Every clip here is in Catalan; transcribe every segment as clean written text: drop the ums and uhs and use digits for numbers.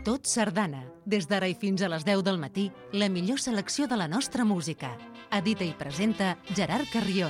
Tot Sardana. Des d'ara i fins a les 10 del matí, la millor selecció de la nostra música. Edita i presenta Gerard Carrion.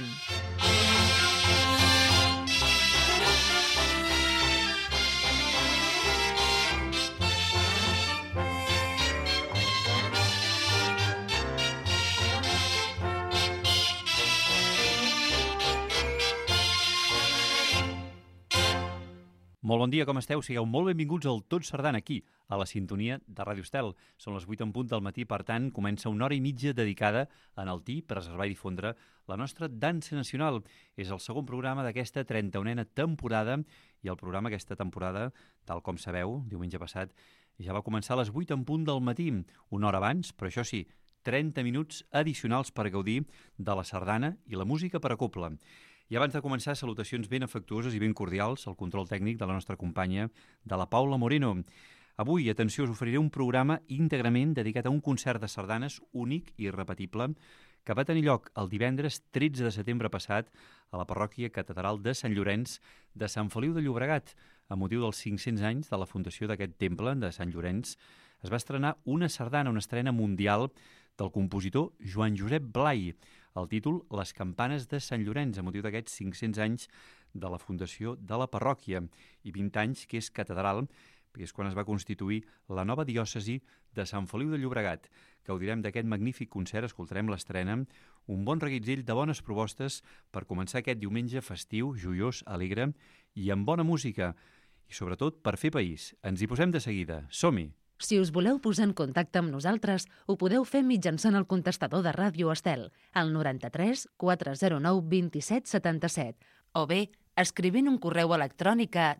Molt bon dia, com esteu? Sigueu molt benvinguts al Tot Sardana aquí, a la sintonia de Ràdio Estel. Són les 8 en punt del matí, per tant, comença una hora i mitja dedicada a enaltir, preservar i difondre la nostra dansa nacional. És el segon programa d'aquesta 31a temporada i el programa aquesta temporada, tal com sabeu, diumenge passat, ja va començar a les 8 en punt del matí, una hora abans, però això sí, 30 minuts addicionals per gaudir de la sardana i la música per a cobla. I abans de començar, salutacions ben afectuoses i ben cordials al control tècnic de la nostra companya, de la Paula Moreno. Avui, atenció, us oferiré un programa íntegrament dedicat a un concert de sardanes únic i irrepetible que va tenir lloc el divendres 13 de setembre passat a la parròquia catedral de Sant Llorenç de Sant Feliu de Llobregat. A motiu dels 500 anys de la fundació d'aquest temple de Sant Llorenç, es va estrenar una sardana, una estrena mundial del compositor Joan Josep Blai. El títol Les campanes de Sant Llorenç, a motiu d'aquests 500 anys de la fundació de la parròquia i 20 anys que és catedral, perquè és quan es va constituir la nova diòcesi de Sant Feliu de Llobregat. Gaudirem d'aquest magnífic concert, escoltarem l'estrena, un bon reguitzell de bones propostes per començar aquest diumenge festiu, joiós, alegre i amb bona música, i sobretot per fer país. Ens hi posem de seguida. Som-hi! Si us voleu posar en contacte amb nosaltres, ho podeu fer mitjançant el contestador de Ràdio Estel, al 93 409 27 77, o bé escrivint un correu electrònic a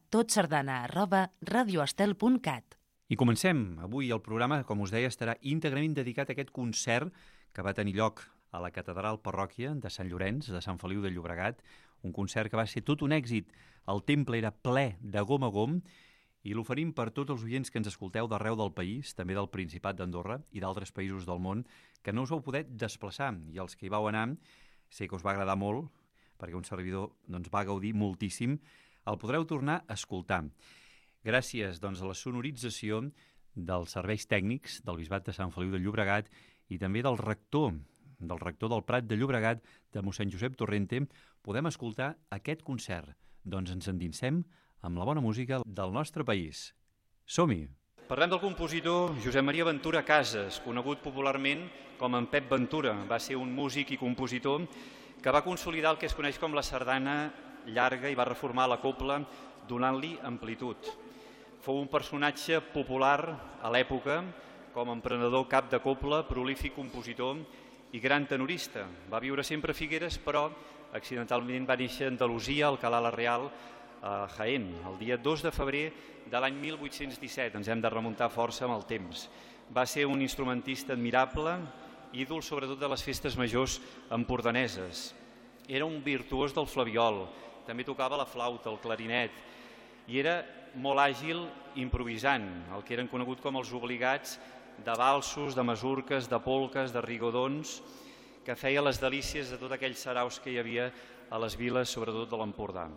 totsardana@radioestel.cat. I comencem. Avui el programa, com us deia, estarà íntegrament dedicat a aquest concert que va tenir lloc a la catedral parròquia de Sant Llorenç, de Sant Feliu de Llobregat, un concert que va ser tot un èxit. El temple era ple de gom a gom, i l'oferim per tots els oients que ens escolteu d'arreu del país, també del Principat d'Andorra i d'altres països del món, que no us vau poder desplaçar. I els que hi vau anar, sé que us va agradar molt, perquè un servidor va gaudir moltíssim, el podreu tornar a escoltar. Gràcies a la sonorització dels serveis tècnics del Bisbat de Sant Feliu de Llobregat i també del rector del Prat de Llobregat, de mossèn Josep Torrente, podem escoltar aquest concert. Doncs ens endinsem amb la bona música del nostre país. Som-hi! Parlem del compositor Josep Maria Ventura Casas, conegut popularment com en Pep Ventura. Va ser un músic i compositor que va consolidar el que es coneix com la sardana llarga i va reformar la cobla donant-li amplitud. Fou un personatge popular a l'època com a emprenedor cap de cobla, prolífic compositor i gran tenorista. Va viure sempre a Figueres, però accidentalment va néixer a Andalusia, al Alcalá la Real, a Jaén, el dia 2 de febrer de l'any 1817. Ens hem de remuntar força amb el temps. Va ser un instrumentista admirable, ídol sobretot de les festes majors empordaneses. Era un virtuós del flabiol, també tocava la flauta, el clarinet, i era molt àgil improvisant, el que eren conegut com els obligats de valsos, de masurques, de polques, de rigodons, que feia les delícies de tots aquells saraus que hi havia a les viles, sobretot de l'Empordà.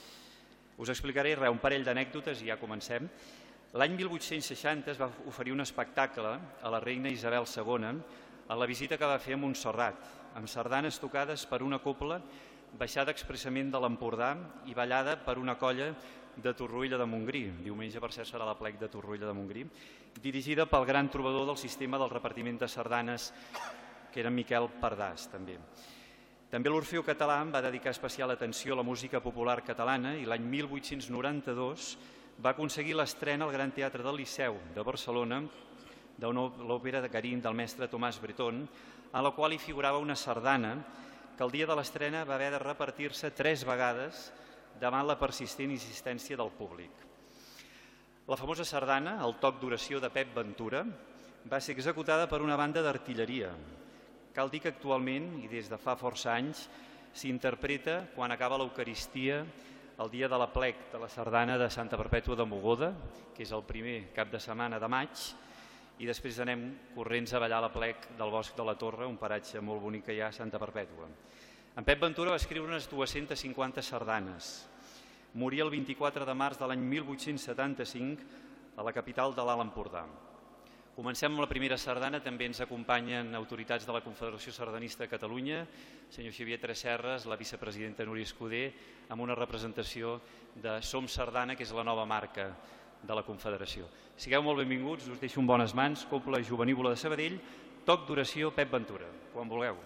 Us explicaré un parell d'anècdotes i ja comencem. L'any 1860 es va oferir un espectacle a la reina Isabel II a la visita que va fer a Montserrat, amb sardanes tocades per una cobla baixada expressament de l'Empordà i ballada per una colla de Torroella de Montgrí. Diumenge, per cert, serà la plec de Torroella de Montgrí, dirigida pel gran trobador del sistema del repartiment de sardanes, que era Miquel Pardàs, també. També l'Orfeó Català va dedicar especial atenció a la música popular catalana i l'any 1892 va aconseguir l'estrena al Gran Teatre del Liceu de Barcelona de l'òpera de Garín del mestre Tomàs Bretón, a la qual hi figurava una sardana que el dia de l'estrena va haver de repartir-se 3 vegades davant la persistent insistència del públic. La famosa sardana, el toc d'oració de Pep Ventura, va ser executada per una banda d'artilleria. Cal dir que actualment, i des de fa força anys, s'interpreta quan acaba l'Eucaristia el dia de la plec de la sardana de Santa Perpètua de Mogoda, que és el primer cap de setmana de maig, i després anem corrents a ballar la plec del Bosc de la Torre, un paratge molt bonic que hi ha a Santa Perpètua. En Pep Ventura va escriure unes 250 sardanes. Moria el 24 de març de l'any 1875 a la capital de l'Alt Empordà. Comencem amb la primera sardana, també ens acompanyen autoritats de la Confederació Sardanista de Catalunya, senyor Xavier Tresserras, la vicepresidenta Núria Escudé, amb una representació de Som Sardana, que és la nova marca de la Confederació. Sigueu molt benvinguts, us deixo en bones mans, Cobla Jovenívola de Sabadell, toc d'oració Pep Ventura, quan vulgueu.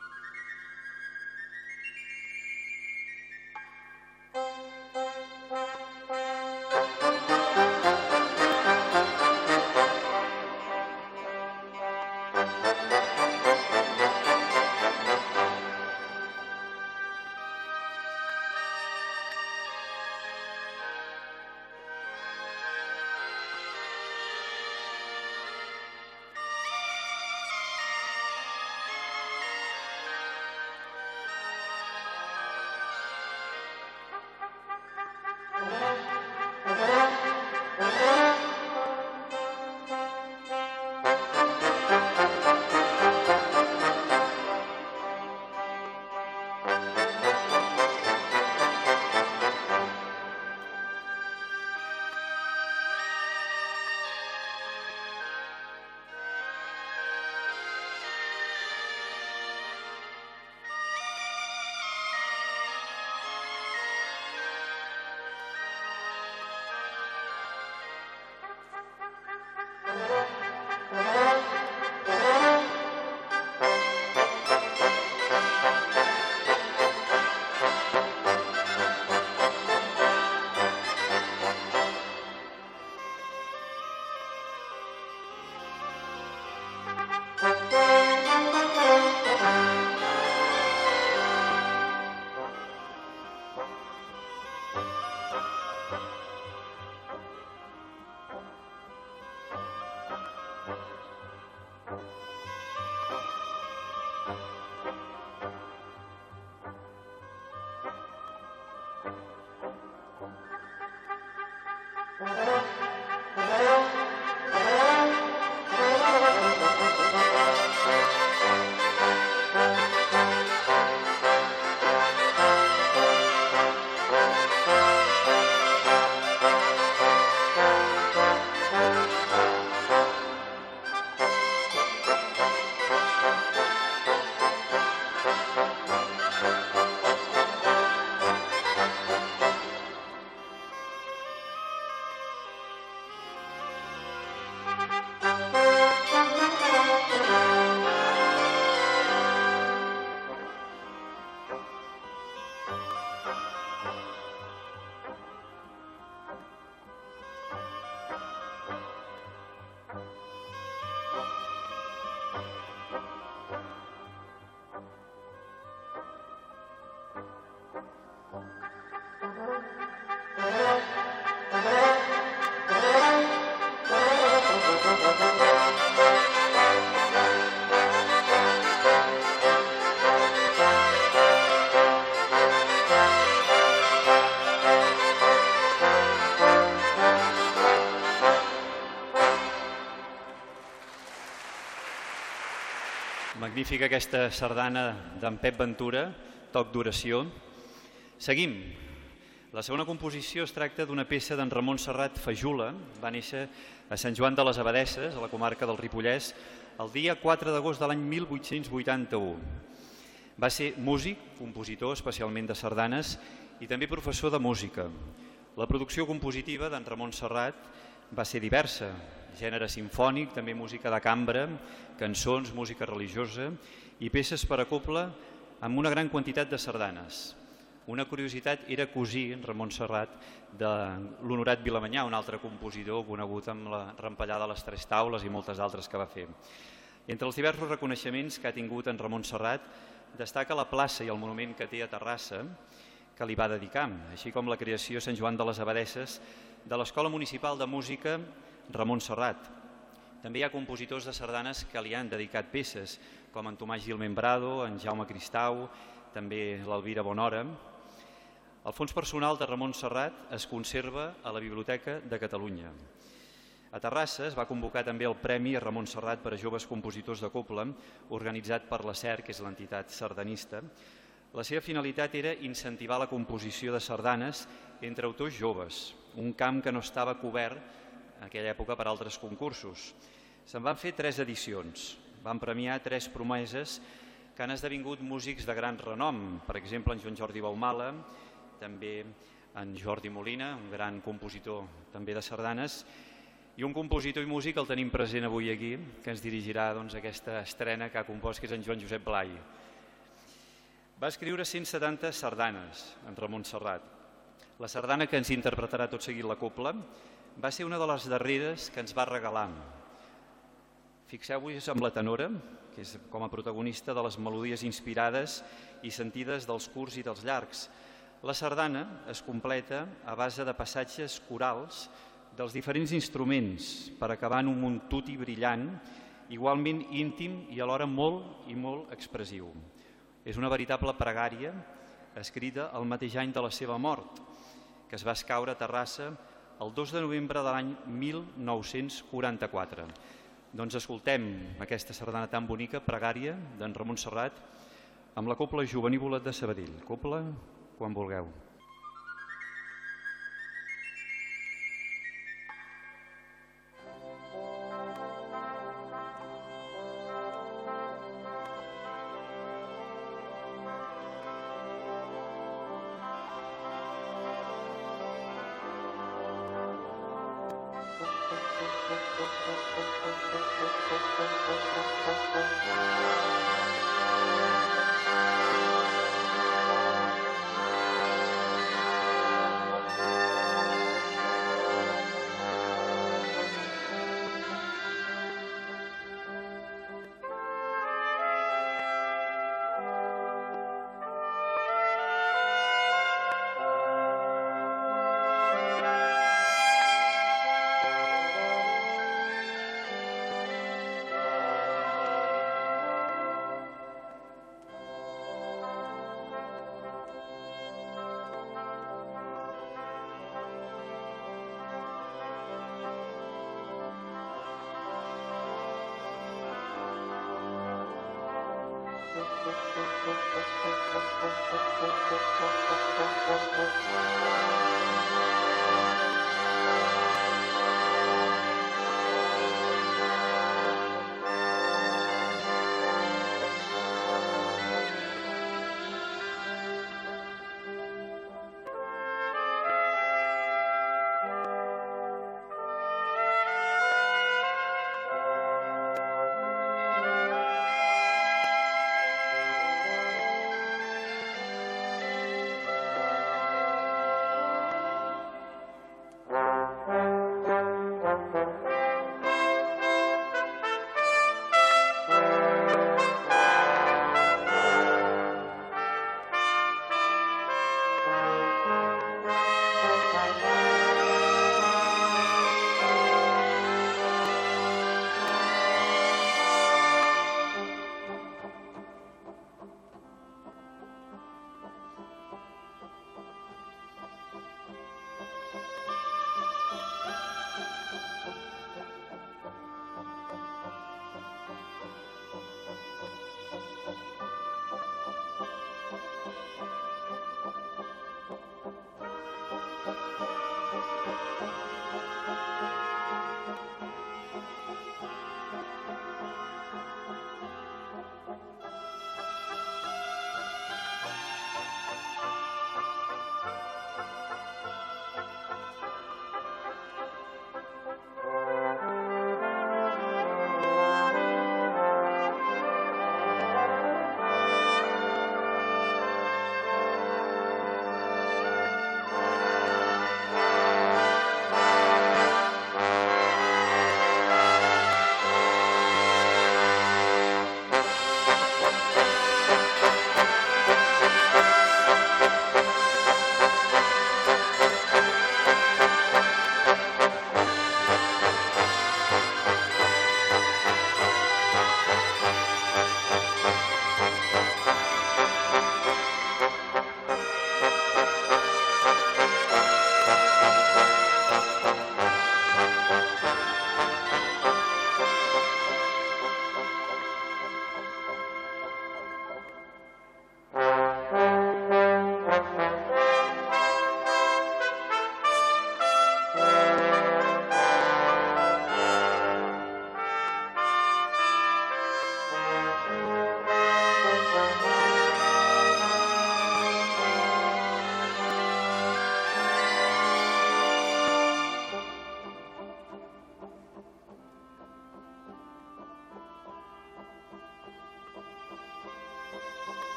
Magnífica aquesta sardana d'en Pep Ventura, toc d'oració. Seguim. La segona composició es tracta d'una peça d'en Ramon Serrat Fajula. Va néixer a Sant Joan de les Abadesses, a la comarca del Ripollès, el dia 4 d'agost de l'any 1881. Va ser músic, compositor, especialment de sardanes, i també professor de música. La producció compositiva d'en Ramon Serrat va ser diversa, gènere simfònic, també música de cambra, cançons, música religiosa i peces per a cobla amb una gran quantitat de sardanes. Una curiositat, era cosí, Ramon Serrat, de l'Honorat Vilamanyà, un altre compositor conegut amb la Rampellada de les Tres Taules i moltes altres que va fer. Entre els diversos reconeixements que ha tingut en Ramon Serrat, destaca la plaça i el monument que té a Terrassa, que li va dedicar, així com la creació a Sant Joan de les Abadesses de l'Escola Municipal de Música Ramon Serrat. També hi ha compositors de sardanes que li han dedicat peces, com en Tomàs Gil Membrado, en Jaume Cristau, també l'Elvira Bonhora. El fons personal de Ramon Serrat es conserva a la Biblioteca de Catalunya. A Terrassa es va convocar també el Premi a Ramon Serrat per a joves compositors de cobla, organitzat per la SER, que és l'entitat sardanista. La seva finalitat era incentivar la composició de sardanes entre autors joves, un camp que no estava cobert en aquella època per altres concursos. Se'n van fer 3 edicions. Van premiar 3 promeses que han esdevingut músics de gran renom. Per exemple, en Joan Jordi Baumala, també en Jordi Molina, un gran compositor també de sardanes, i un compositor i músic el tenim present avui aquí, que ens dirigirà aquesta estrena que ha compost, que és en Joan Josep Blai. Va escriure 170 sardanes en Ramon Serrat. La sardana que ens interpretarà tot seguit la cobla va ser una de les darreres que ens va regalar. Fixeu-vos amb la tenora, que és com a protagonista de les melodies inspirades i sentides dels curts i dels llargs. La sardana es completa a base de passatges corals dels diferents instruments per acabar en un montuti brillant, igualment íntim i alhora molt i molt expressiu. És una veritable pregària escrita el mateix any de la seva mort, que es va escaure a Terrassa el 2 de novembre de l'any 1944. Doncs escoltem aquesta sardana tan bonica, pregària, d'en Ramon Serrat, amb la cobla Jovenívola de Sabadell. Cobla, quan vulgueu.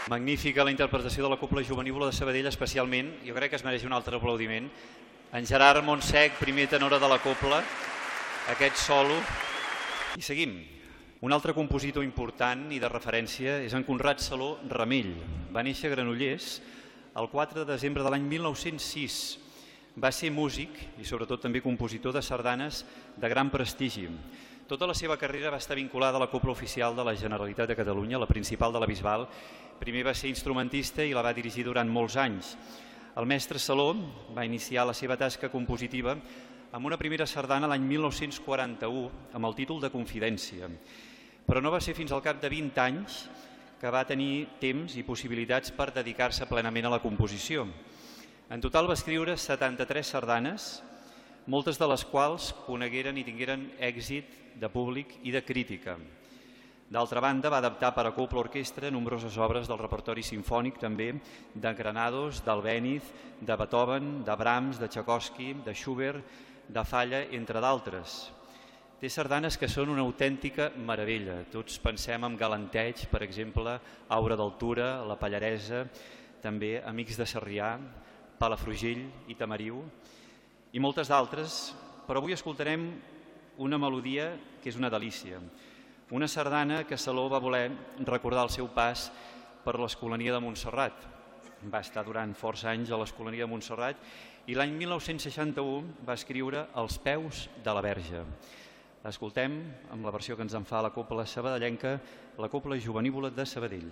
Magnífica la interpretació de la Cobla Jovenívola de Sabadell, especialment, jo crec que es mereix un altre aplaudiment, en Gerard Montsec, primer tenor de la Cobla, aquest solo. I seguim. Un altre compositor important i de referència és en Conrad Saló Ramell. Va néixer a Granollers el 4 de desembre de l'any 1906. Va ser músic i sobretot també compositor de sardanes de gran prestigi. Tota la seva carrera va estar vinculada a la Cobla Oficial de la Generalitat de Catalunya, la principal de la Bisbal. Primer va ser instrumentista i la va dirigir durant molts anys. El mestre Saló va iniciar la seva tasca compositiva amb una primera sardana l'any 1941 amb el títol de Confidència. Però no va ser fins al cap de 20 anys que va tenir temps i possibilitats per dedicar-se plenament a la composició. En total va escriure 73 sardanes, moltes de les quals conegueren i tingueren èxit de públic i de crítica. D'altra banda, va adaptar per a cobla orquestra nombroses obres del repertori sinfònic també de Granados, d'Albéniz, de Beethoven, de Brahms, de Tchaikovsky, de Schubert, de Falla, entre d'altres. Té sardanes que són una autèntica meravella. Tots pensem en Galanteig, per exemple, Aura d'Altura, La Pallaresa, també Amics de Sarrià, Palafrugell i Tamariu, i moltes d'altres, però avui escoltarem una melodia que és una delícia. Una sardana que Saló va voler recordar el seu pas per l'Escolania de Montserrat. Va estar durant força anys a l'Escolania de Montserrat i l'any 1961 va escriure Els peus de la Verge. Escoltem, amb la versió que ens en fa la Cobla sabadellenca, la Cobla Jovenívola de Sabadell.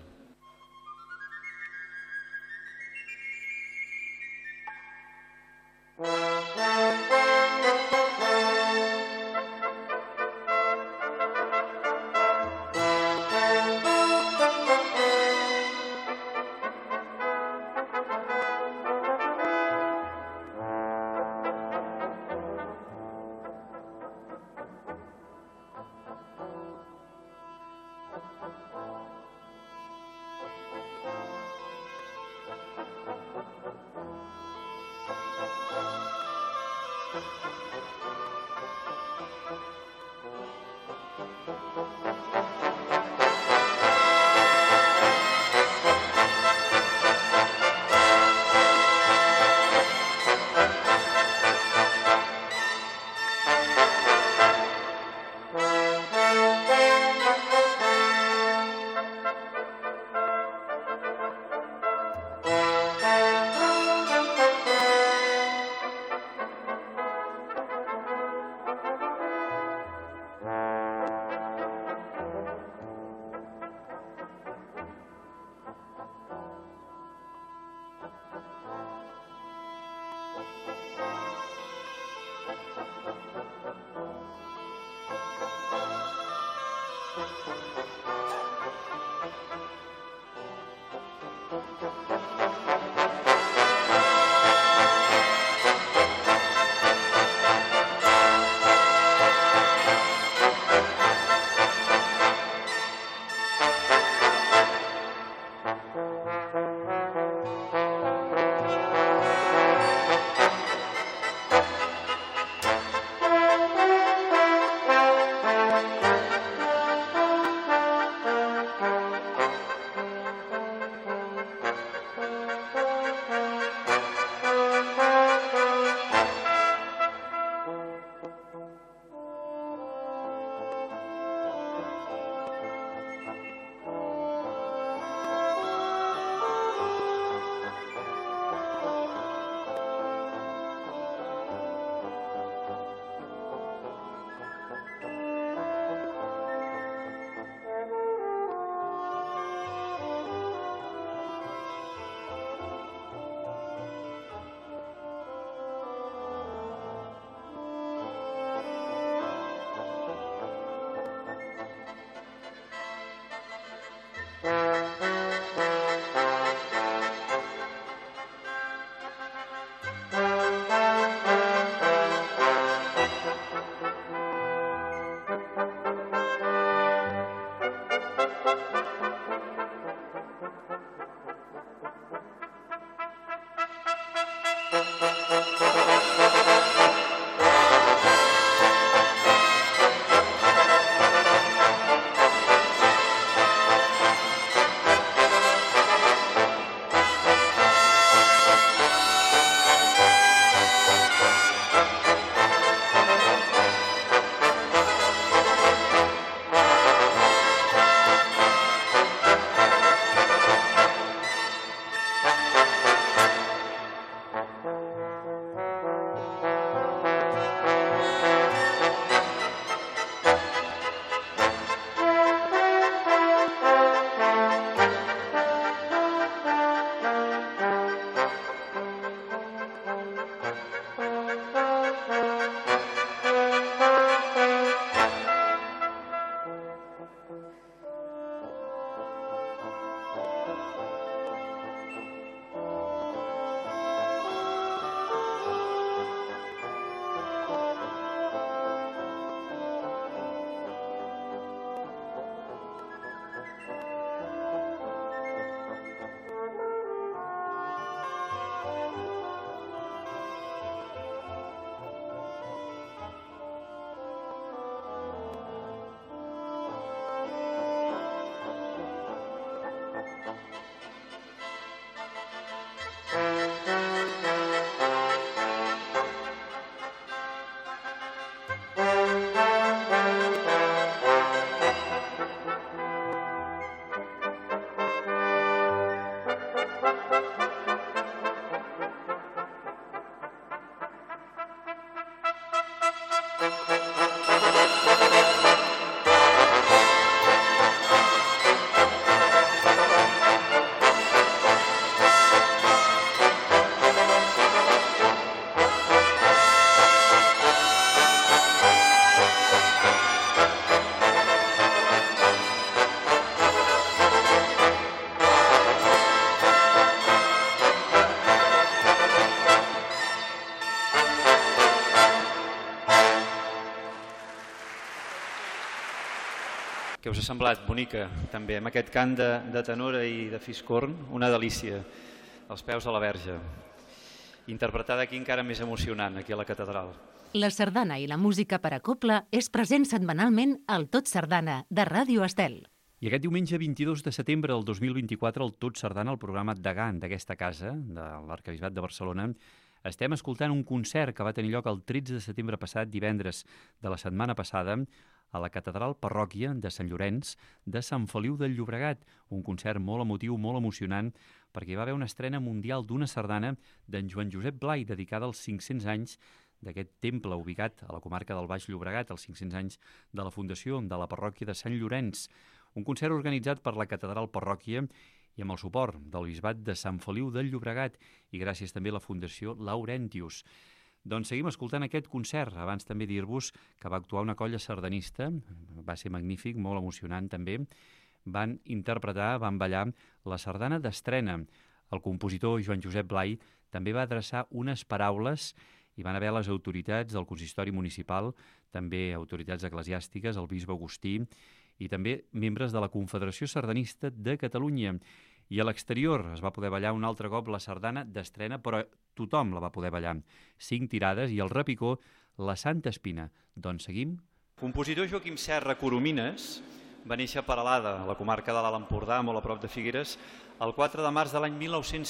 Què us ha semblat? Bonica, també, amb aquest cant de tenora i de fiscorn, una delícia, els peus a la verge. Interpretada aquí encara més emocionant, aquí a la catedral. La sardana i la música per a cobla és present setmanalment al Tot Sardana, de Ràdio Estel. I aquest diumenge 22 de setembre del 2024, el Tot Sardana, el programa Degant d'aquesta casa, de l'Arquebisbat de Barcelona, estem escoltant un concert que va tenir lloc el 13 de setembre passat, divendres de la setmana passada, a la Catedral Parròquia de Sant Llorenç de Sant Feliu del Llobregat. Un concert molt emotiu, molt emocionant, perquè hi va haver una estrena mundial d'una sardana d'en Joan Josep Blai, dedicada als 500 anys d'aquest temple ubicat a la comarca del Baix Llobregat, als 500 anys de la fundació de la parròquia de Sant Llorenç. Un concert organitzat per la Catedral Parròquia i amb el suport del Bisbat de Sant Feliu del Llobregat i gràcies també a la Fundació Laurentius. Doncs seguim escoltant aquest concert. Abans també dir-vos que va actuar una colla sardanista, va ser magnífic, molt emocionant també. Van interpretar, van ballar la sardana d'estrena. El compositor Joan Josep Blai també va adreçar unes paraules i van haver les autoritats del consistori municipal, també autoritats eclesiàstiques, el bisbe Agustí, i també membres de la Confederació Sardanista de Catalunya. I a l'exterior es va poder ballar un altre cop la sardana d'estrena, però tothom la va poder ballar. 5 tirades i el repicó, la Santa Espina. Doncs seguim. Compositor Joaquim Serra Coromines va néixer a Peralada, a la comarca de l'Alt Empordà, molt a prop de Figueres, el 4 de març de l'any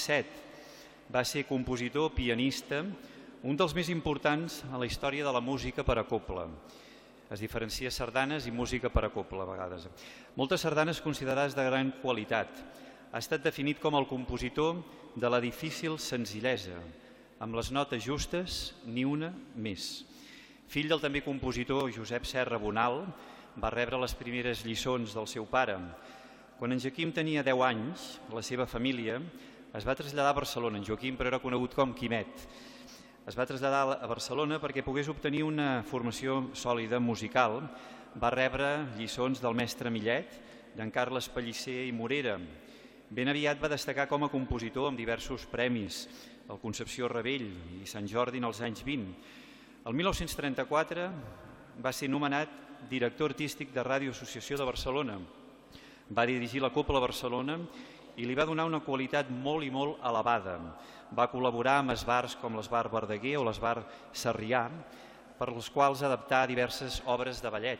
1907. Va ser compositor, pianista, un dels més importants a la història de la música per a cobla. Es diferencia sardanes i música per a cobla, a vegades. Moltes sardanes considerades de gran qualitat. Ha estat definit com el compositor de la difícil senzillesa, amb les notes justes, ni una més. Fill del també compositor Josep Serra Bonal, va rebre les primeres lliçons del seu pare. Quan en Joaquim tenia 10 anys, la seva família es va traslladar a Barcelona. En Joaquim, però, era conegut com Quimet. Es va traslladar a Barcelona perquè pogués obtenir una formació sòlida musical. Va rebre lliçons del mestre Millet, d'en Carles Pellicer i Morera. Ben aviat va destacar com a compositor amb diversos premis, el Concepció Rebell i Sant Jordi en els anys 20. El 1934 va ser nomenat director artístic de Ràdio Associació de Barcelona. Va dirigir la Cobla Barcelona i li va donar una qualitat molt i molt elevada. Va col·laborar amb esbars com l'Esbar Verdaguer o l'Esbar Sarrià, per els quals adaptà diverses obres de ballet.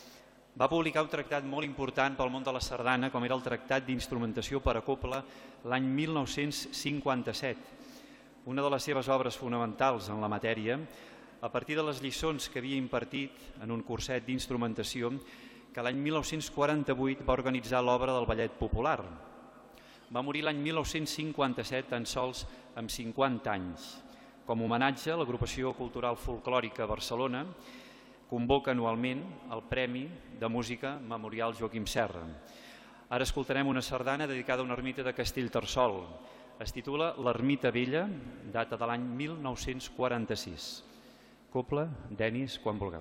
Va publicar un tractat molt important pel món de la sardana, com era el Tractat d'Instrumentació per a Cobla, l'any 1957. Una de les seves obres fonamentals en la matèria, a partir de les lliçons que havia impartit en un curset d'instrumentació que l'any 1948 va organitzar l'obra del ballet popular. Va morir l'any 1957, tan sols amb 50 anys. Com a homenatge, l'Agrupació Cultural Folclòrica Barcelona convoca anualment el Premi de Música Memorial Joaquim Serra. Ara escoltarem una sardana dedicada a una ermita de Castellterçol. Es titula L'Ermita Vella, data de l'any 1946. Cobla, Denis, quan vulgueu.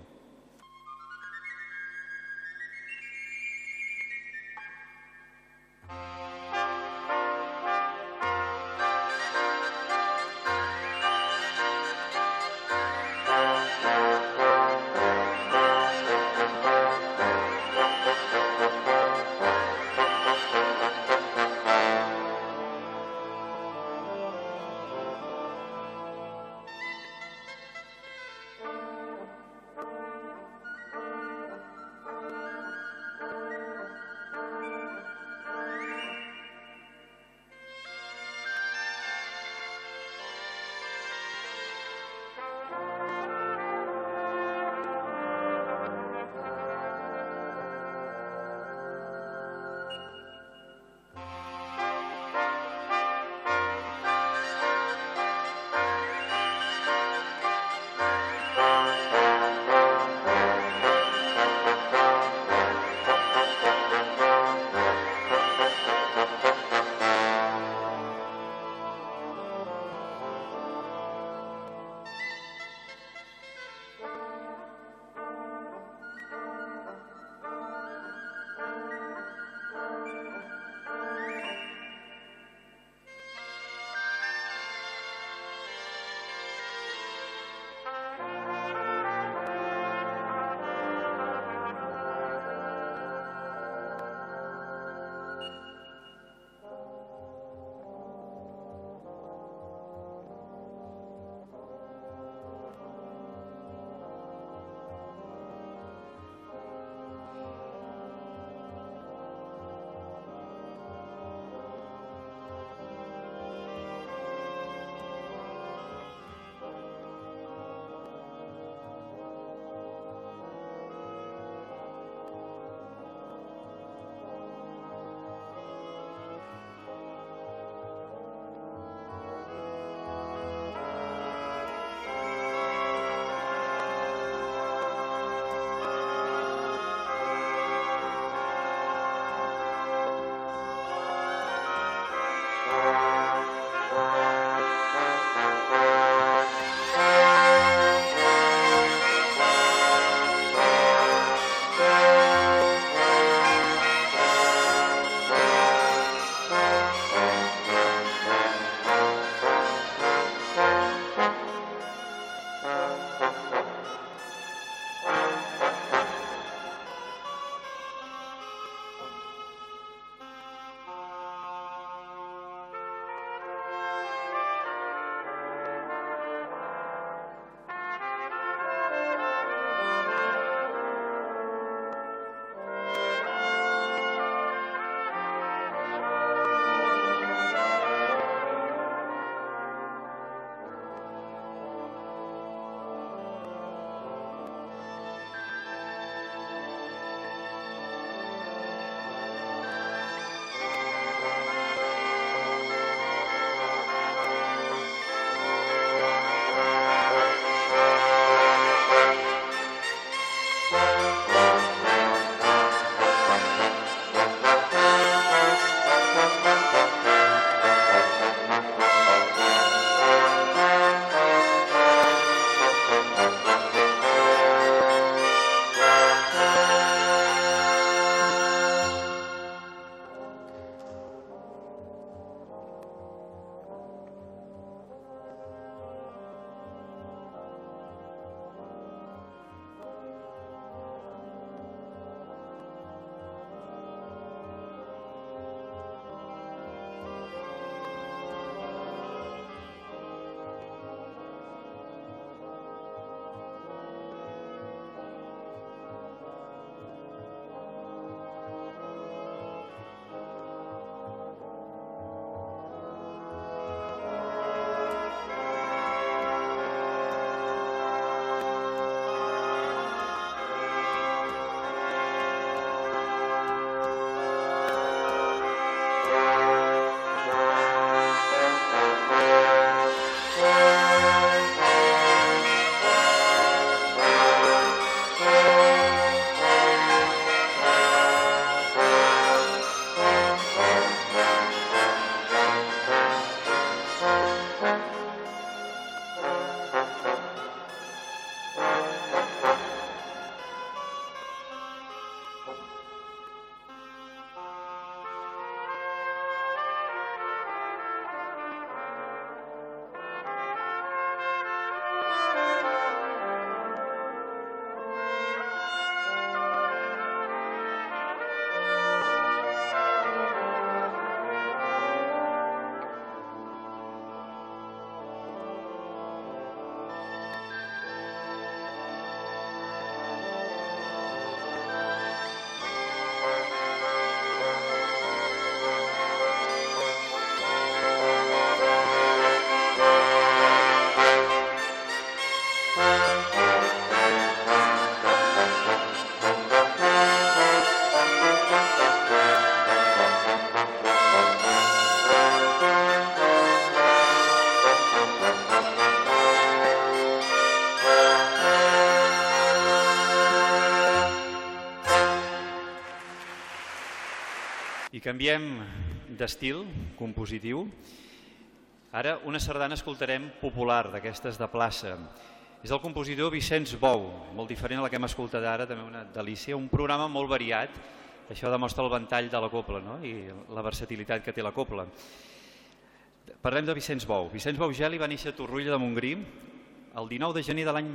I canviem d'estil compositiu. Ara una sardana escoltarem popular, d'aquestes de plaça. És el compositor Vicenç Bou, molt diferent a la que hem escoltat ara, també una delícia, un programa molt variat. Això demostra el ventall de la copla, no? I la versatilitat que té la copla. Parlem de Vicenç Bou. Vicenç Bou Geli va néixer a Torroella de Montgrí el 19 de gener de l'any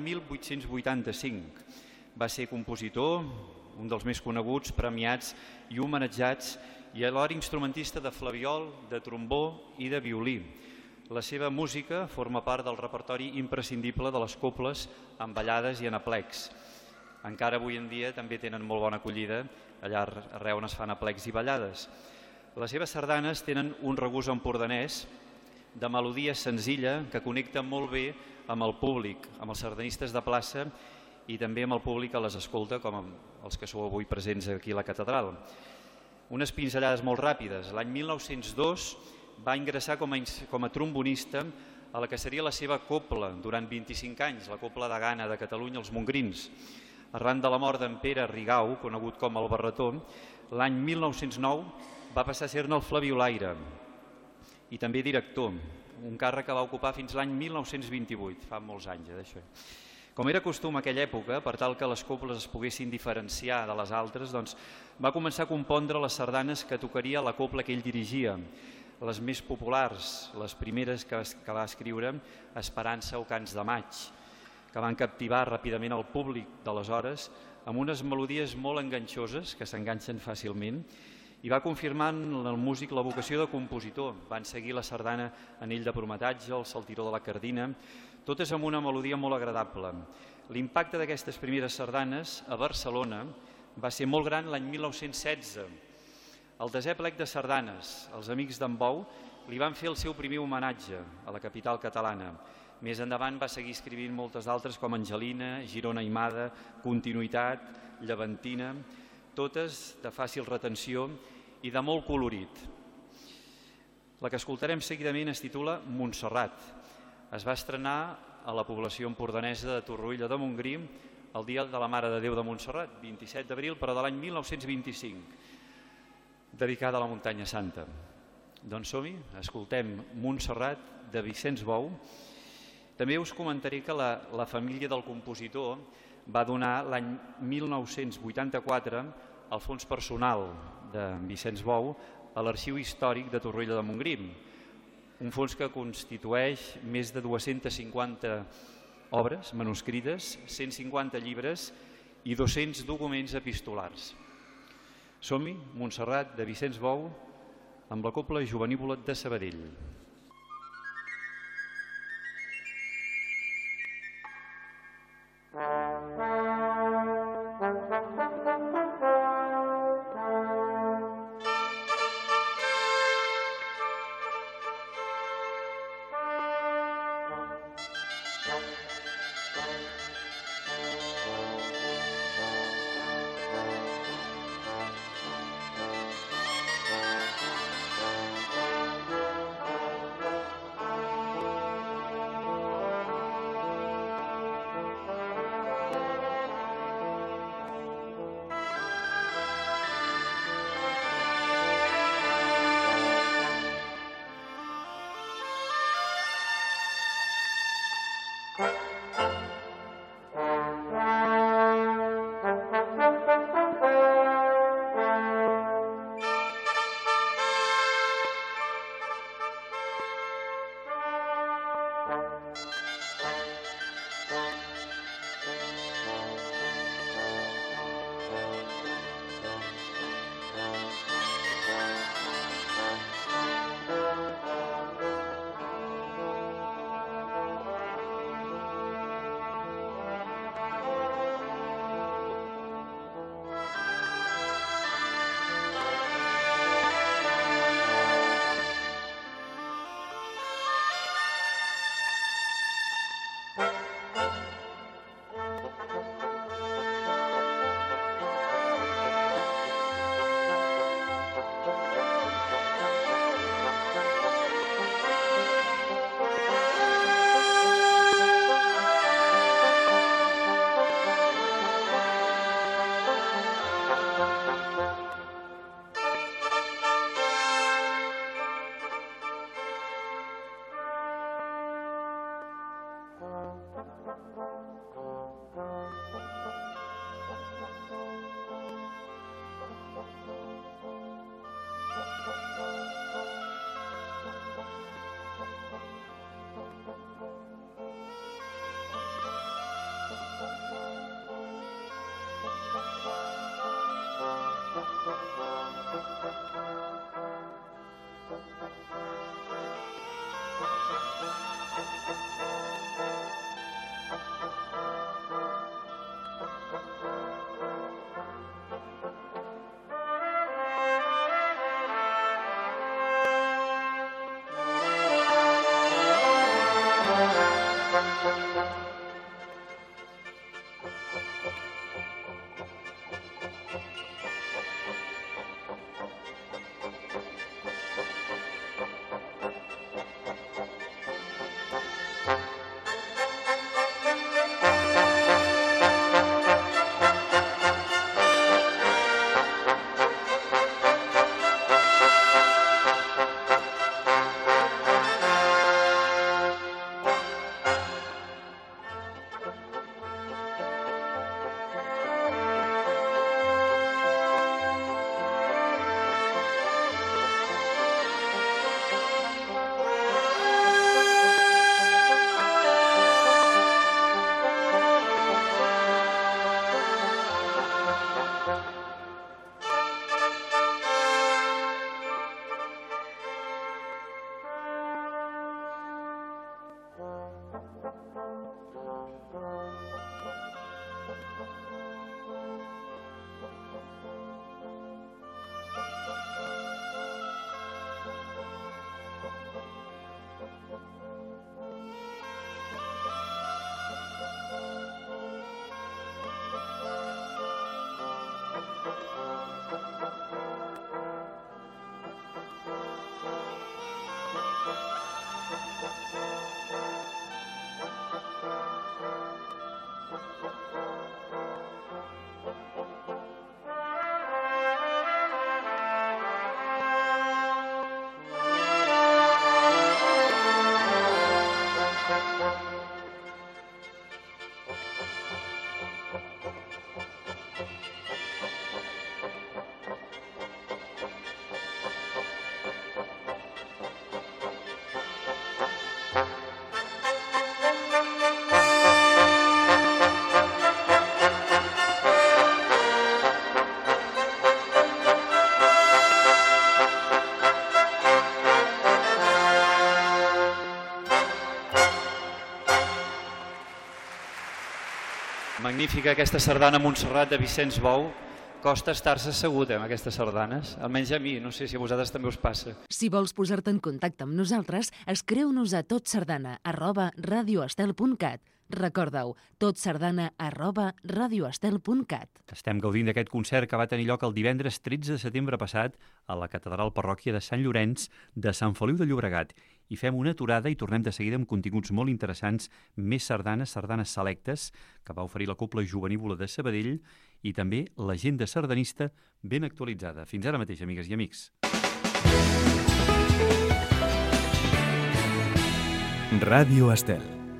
1885. Va ser compositor, un dels més coneguts, premiats i homenatjats, i alhora instrumentista de flabiol, de trombó i de violí. La seva música forma part del repertori imprescindible de les coples en ballades i en aplecs. Encara avui en dia també tenen molt bona acollida allà arreu on es fan aplecs i ballades. Les seves sardanes tenen un regust empordanès de melodia senzilla que connecta molt bé amb el públic, amb els sardanistes de plaça i també amb el públic que les escolta, com els que sou avui presents aquí a la catedral. Unes pinzellades molt ràpides. L'any 1902 va ingressar com a trombonista a la que seria la seva copla durant 25 anys, la copla de Gana de Catalunya, els Mongrins. Arran de la mort d'en Pere Rigau, conegut com el Barretó, l'any 1909 va passar a ser-ne el flabiolaire i també director, un càrrec que va ocupar fins l'any 1928, fa molts anys d'això. Com era costum aquella època, per tal que les coples es poguessin diferenciar de les altres, doncs, va començar a compondre les sardanes que tocaria la copla que ell dirigia. Les més populars, les primeres que va escriure, Esperança o Cants de Maig, que van captivar ràpidament el públic d'aleshores amb unes melodies molt enganxoses, que s'enganxen fàcilment, i va confirmar en el músic la vocació de compositor. Van seguir la sardana Anell de Prometatge, el Saltiró de la Cardina, totes amb una melodia molt agradable. L'impacte d'aquestes primeres sardanes a Barcelona va ser molt gran l'any 1916. Al desè plec de sardanes, els amics d'en Bou li van fer el seu primer homenatge a la capital catalana. Més endavant va seguir escrivint moltes d'altres com Angelina, Girona Aimada, Continuïtat, Llevantina, totes de fàcil retenció i de molt colorit. La que escoltarem seguidament es titula Montserrat. Es va estrenar a la població empordanesa de Torroella de Montgrí el dia de la Mare de Déu de Montserrat, 27 d'abril, però de l'any 1925, dedicada a la Muntanya Santa. Doncs som-hi, escoltem Montserrat de Vicenç Bou. També us comentaré que la família del compositor va donar l'any 1984 el fons personal de Vicenç Bou a l'Arxiu Històric de Torroella de Montgrí, un fons que constitueix més de 250 obres manuscrites, 150 llibres i 200 documents epistolars. Som-hi, Montserrat de Vicenç Bou, amb la copla Jovenívola de Sabadell. Magnífica aquesta sardana Montserrat de Vicenç Bou. Costa estar-se assegut amb aquestes sardanes, almenys a mi, no sé si a vosaltres també us passa. Si vols posar-te en contacte amb nosaltres, escriu-nos a totsardana@radioestel.cat. Recorda-ho, totsardana@radioestel.cat. Estem gaudint d'aquest concert que va tenir lloc el divendres 13 de setembre passat a la Catedral Parròquia de Sant Llorenç de Sant Feliu de Llobregat. I fem una aturada i tornem de seguida amb continguts molt interessants, més sardanes selectes, que va oferir la Cobla Jovenívola de Sabadell i també l'agenda sardanista ben actualitzada. Fins ara mateix, amigues i amics. Ràdio Estel.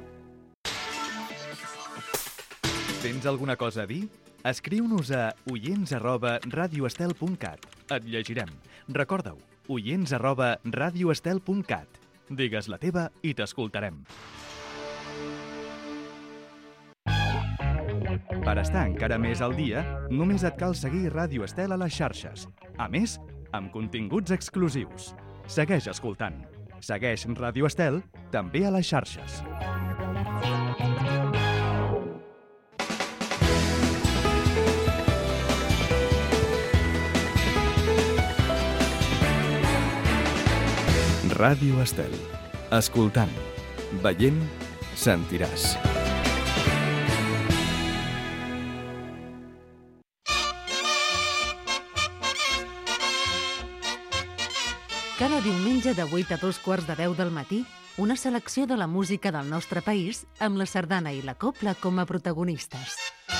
Tens alguna cosa a dir? Escriu-nos a oients@radioestel.cat. Et llegirem. Recorda-ho, oients@radioestel.cat. Digues la teva i t'escoltarem. Per estar encara més al dia, només et cal seguir Ràdio Estel a les xarxes. A més, amb continguts exclusius. Segueix escoltant. Segueix Ràdio Estel també a les xarxes. Ràdio Estel. Escoltant, veient, sentiràs. Cada diumenge de 8 a 2:15 del matí, una selecció de la música del nostre país amb la sardana i la cobla com a protagonistes.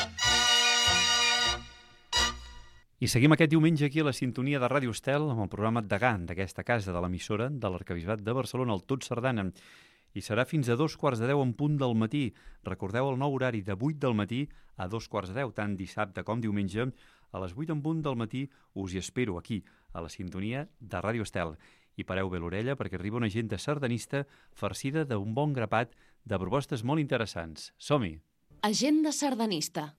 I seguim aquest diumenge aquí a la sintonia de Ràdio Estel amb el programa Degà d'aquesta casa de l'emissora de l'Arquebisbat de Barcelona, el Tot Sardana. i serà fins a 2:15 en punt del matí. Recordeu el nou horari de 8 del matí a 2:15, tant dissabte com diumenge. A les 8 en punt del matí us hi espero aquí, a la sintonia de Ràdio Estel. I pareu bé l'orella perquè arriba una agenda sardanista farcida d'un bon grapat de propostes molt interessants. Som-hi! Agenda sardanista.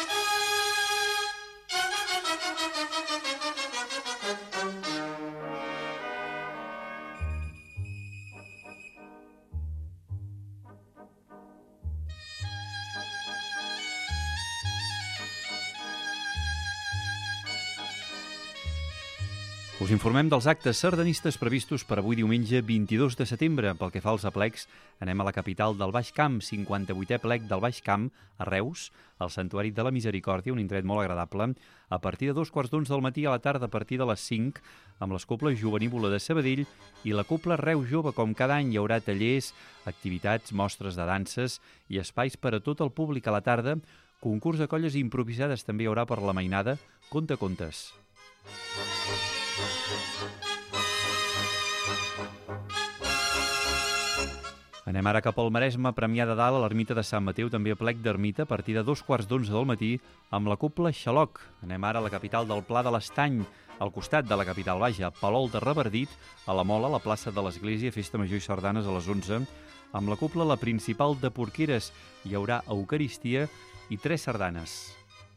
Us informem dels actes sardanistes previstos per avui diumenge 22 de setembre. Pel que fa als aplecs, anem a la capital del Baix Camp, 58è plec del Baix Camp, a Reus, al Santuari de la Misericòrdia, un indret molt agradable, a partir de 2:15 del matí, a la tarda a partir de les 5, amb les coples Jovenívola de Sabadell i la copla Reus Jove. Com cada any hi haurà tallers, activitats, mostres de danses i espais per a tot el públic a la tarda, concurs de colles improvisades també hi haurà per la mainada, contacontes. Anem ara cap al Maresme, Premià de Dalt, a l'ermita de Sant Mateu, també a plec d'ermita, a partir de 2:15 del matí, amb la copla Xaloc. Anem ara a la capital del Pla de l'Estany, al costat de la capital Baja, Palol de Revardit, a la Mola, a la plaça de l'Església, festa major i sardanes a les 11, amb la copla La Principal de Porqueres. Hi haurà Eucaristia i 3 sardanes.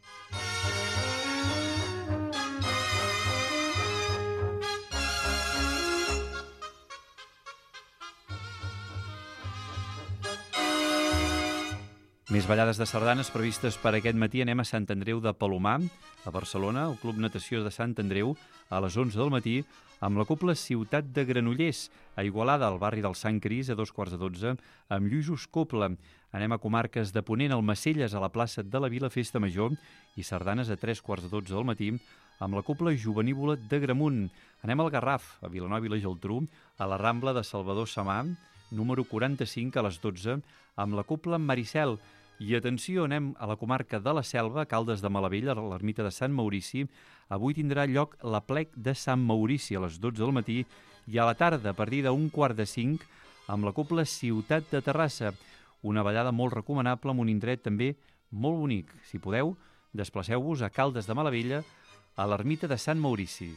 Més ballades de sardanes previstes per aquest matí. Anem a Sant Andreu de Palomar, a Barcelona, al Club Natació de Sant Andreu, a les 11 del matí, amb la copla Ciutat de Granollers, a Igualada, al barri del Sant Cris, a 2:15, amb Lluïsos Copla. Anem a comarques de Ponent, al Macelles, a la plaça de la Vila, festa major, i sardanes a 3:15 del matí, amb la copla Jovenívola de Gramunt. Anem al Garraf, a Vilanova i la Geltrú, a la Rambla de Salvador Samà, número 45, a les 12, amb la copla Maricel. I atenció, anem a la comarca de la Selva, a Caldes de Malavella, a l'ermita de Sant Maurici. Avui tindrà lloc l'aplec de Sant Maurici a les 12 del matí i a la tarda, a partir d'1:45, amb la copla Ciutat de Terrassa. Una ballada molt recomanable amb un indret també molt bonic. Si podeu, desplaceu-vos a Caldes de Malavella, a l'ermita de Sant Maurici.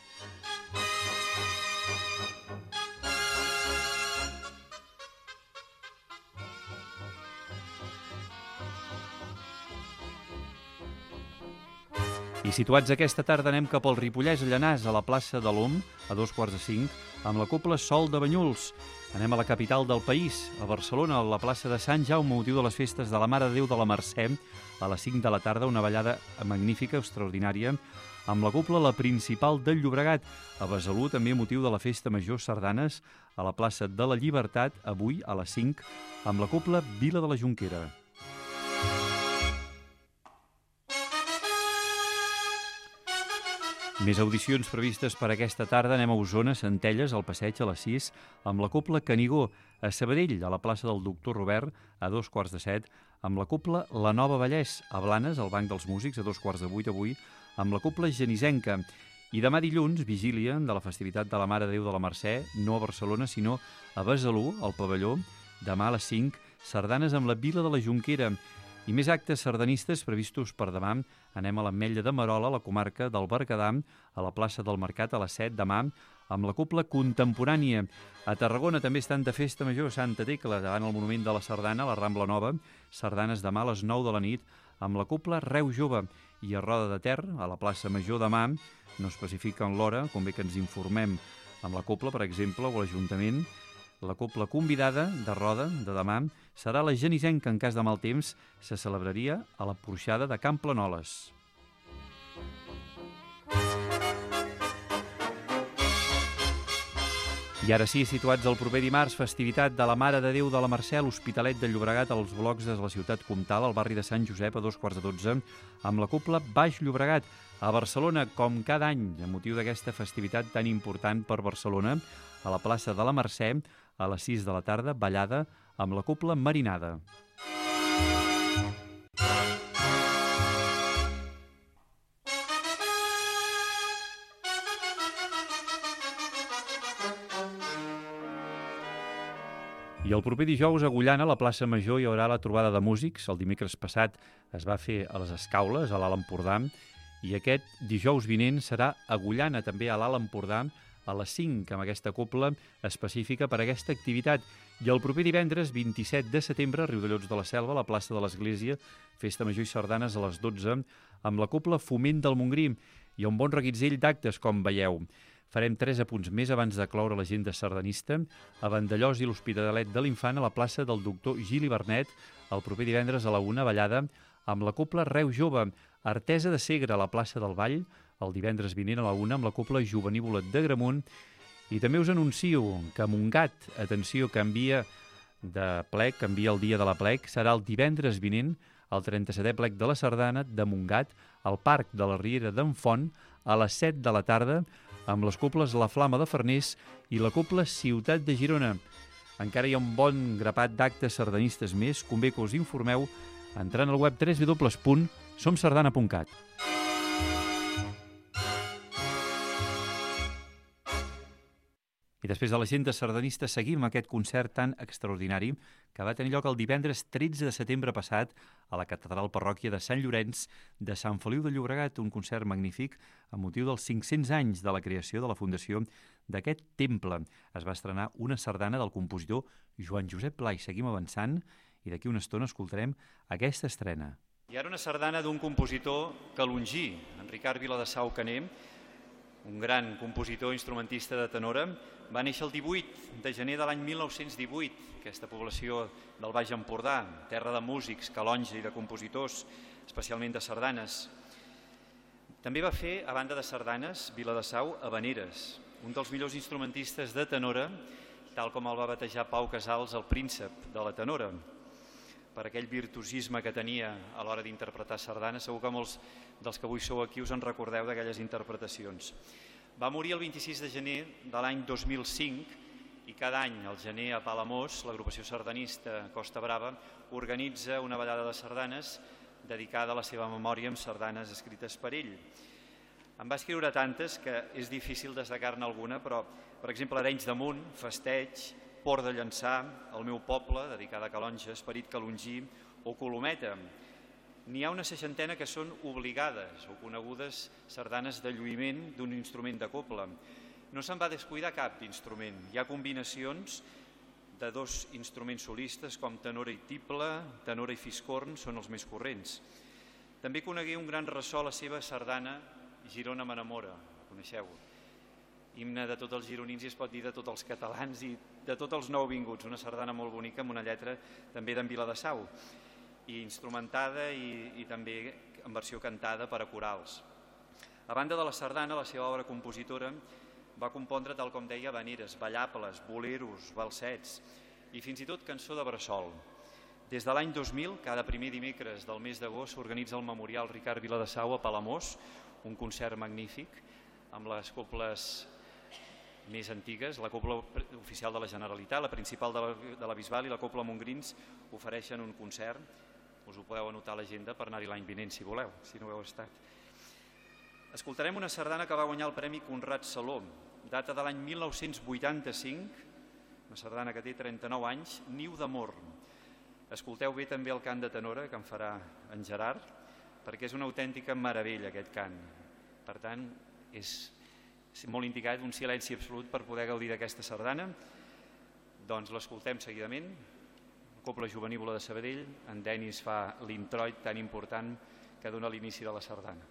I situats aquesta tarda anem cap al Ripollès, a Llanàs, a la plaça de l'Om, a 2:45, amb la copla Sol de Banyuls. Anem a la capital del país, a Barcelona, a la plaça de Sant Jaume, motiu de les festes de la Mare de Déu de la Mercè, a les 5 de la tarda, una ballada magnífica, extraordinària, amb la copla La Principal del Llobregat. A Besalú, també motiu de la festa major sardanes, a la plaça de la Llibertat, avui a les 5, amb la copla Vila de la Jonquera. Més audicions previstes per aquesta tarda. Anem a Osona, Centelles, al Passeig, a les 6, amb la copla Canigó. A Sabadell, a la plaça del Doctor Robert, a 2:15, amb la copla La Nova Vallès. A Blanes, al Banc dels Músics, a 2:15 avui, amb la copla Genisenca. I demà dilluns, vigília de la festivitat de la Mare de Déu de la Mercè, no a Barcelona, sinó a Besalú, al pavelló, demà a les 5, sardanes amb la Vila de la Jonquera. I més actes sardanistes previstos per demà. Anem a l'Ametlla de Merola, a la comarca del Berguedà, a la plaça del Mercat, a les 7 demà, amb la copla Contemporània. A Tarragona també estan de festa major Santa Tecla, davant el monument de la Sardana, a la Rambla Nova, sardanes demà a les 9 de la nit, amb la copla Reus Jove. I a Roda de Ter, a la plaça Major demà, no especifiquen l'hora, convé que ens informem amb la copla, per exemple, o l'Ajuntament. La copla convidada de Roda de demà serà la Genisenca. En cas de mal temps, se celebraria a la Porxada de Can Planoles. I ara sí, situats el proper dimarts, festivitat de la Mare de Déu de la Mercè, a l'Hospitalet de Llobregat, als blocs de la ciutat comtal, al barri de Sant Josep, a 2:15, amb la copla Baix Llobregat. A Barcelona, com cada any, a motiu d'aquesta festivitat tan important per Barcelona, a la plaça de la Mercè, a les 6 de la tarda, ballada amb la copla Marinada. I el proper dijous a Agullana, a la plaça Major, hi haurà la trobada de músics. El dimecres passat es va fer a les Escaules, a l'Alt Empordà, i aquest dijous vinent serà a Agullana, també a l'Alt Empordà, a les 5, amb aquesta copla específica per a aquesta activitat. I el proper divendres, 27 de setembre, a Riudellots de la Selva, a la plaça de l'Església, festa major i sardanes a les 12, amb la copla Foment del Montgrí, i un bon reguitzell d'actes, com veieu. Farem 3 apunts més abans de cloure l'agenda sardanista. A Vandellòs i l'Hospitalet de l'Infant, a la plaça del doctor Gili Bernet, el proper divendres a la 1, ballada amb la copla Reu Jove. Artesa de Segre, a la plaça del Vall, el divendres vinent a la 1, amb la copla Jovenívola d'Agramunt. I també us anuncio que Montgat, atenció, canvia de plec, canvia el dia de la plec, serà el divendres vinent, el 37è plec de la sardana de Montgat, al Parc de la Riera d'en Font, a les 7 de la tarda, amb les coples La Flama de Farners i la copla Ciutat de Girona. Encara hi ha un bon grapat d'actes sardanistes més. Convé que us informeu entrant al web www.somsardana.cat. I després de l'agenda sardanista seguim aquest concert tan extraordinari que va tenir lloc el divendres 13 de setembre passat a la Catedral Parròquia de Sant Llorenç de Sant Feliu de Llobregat, un concert magnífic amb motiu dels 500 anys de la creació de la fundació d'aquest temple. Es va estrenar una sardana del compositor Joan Josep Pla i seguim avançant i d'aquí una estona escoltarem aquesta estrena. I ara una sardana d'un compositor calongí, en Ricard Viladesau Caner, un gran compositor instrumentista de tenora. Va néixer el 18 de gener de l'any 1918, aquesta població del Baix Empordà, terra de músics, calonge i de compositors, especialment de sardanes. També va fer, a banda de sardanes, Viladesau, habaneres, un dels millors instrumentistes de tenora, tal com el va batejar Pau Casals, el príncep de la tenora, per aquell virtuosisme que tenia a l'hora d'interpretar sardanes. Segur que molts dels que avui sou aquí us en recordeu d'aquelles interpretacions. Va morir el 26 de gener de l'any 2005 i cada any, al gener, a Palamós, l'agrupació sardanista Costa Brava organitza una ballada de sardanes dedicada a la seva memòria amb sardanes escrites per ell. En va escriure tantes que és difícil destacar-ne alguna, però, per exemple, Arenys d'Amunt, Festeig, Port de Llançà, El meu poble, dedicada a Calonge, Esperit calongí, o Colometa. N'hi ha una 60 que són obligades o conegudes sardanes de lluïment d'un instrument de copla. No se'n va descuidar cap d'instrument. Hi ha combinacions de 2 instruments solistes com tenora i tible, tenora i fiscorn són els més corrents. També conegué un gran ressò la seva sardana Girona m'enamora, la coneixeu? Himne de tots els gironins i es pot dir de tots els catalans i de tots els nouvinguts. Una sardana molt bonica amb una lletra també d'en Viladesau, i instrumentada i també en versió cantada per a corals. A banda de la sardana, la seva obra compositora va compondre, tal com deia, habaneres, ballables, boleros, balsets i fins i tot cançó de bressol. Des de l'any 2000, cada primer dimecres del mes d'agost, s'organitza el Memorial Ricard Viladesau a Palamós, un concert magnífic amb les coples més antigues. La copla oficial de la Generalitat, la principal de la Bisbal i la copla Montgrins ofereixen un concert. Us ho podeu anotar a l'agenda per anar-hi l'any vinent, si voleu, si no ho heu estat. Escoltarem una sardana que va guanyar el Premi Conrad Saló, data de l'any 1985, una sardana que té 39 anys, Niu d'amor. Escolteu bé també el cant de tenora que en farà en Gerard, perquè és una autèntica meravella aquest cant. Per tant, és molt indicat, un silenci absolut per poder gaudir d'aquesta sardana. Doncs l'escoltem seguidament. Copla Jovenívola de Sabadell, en Denis fa l'introit tan important que dona l'inici de la sardana.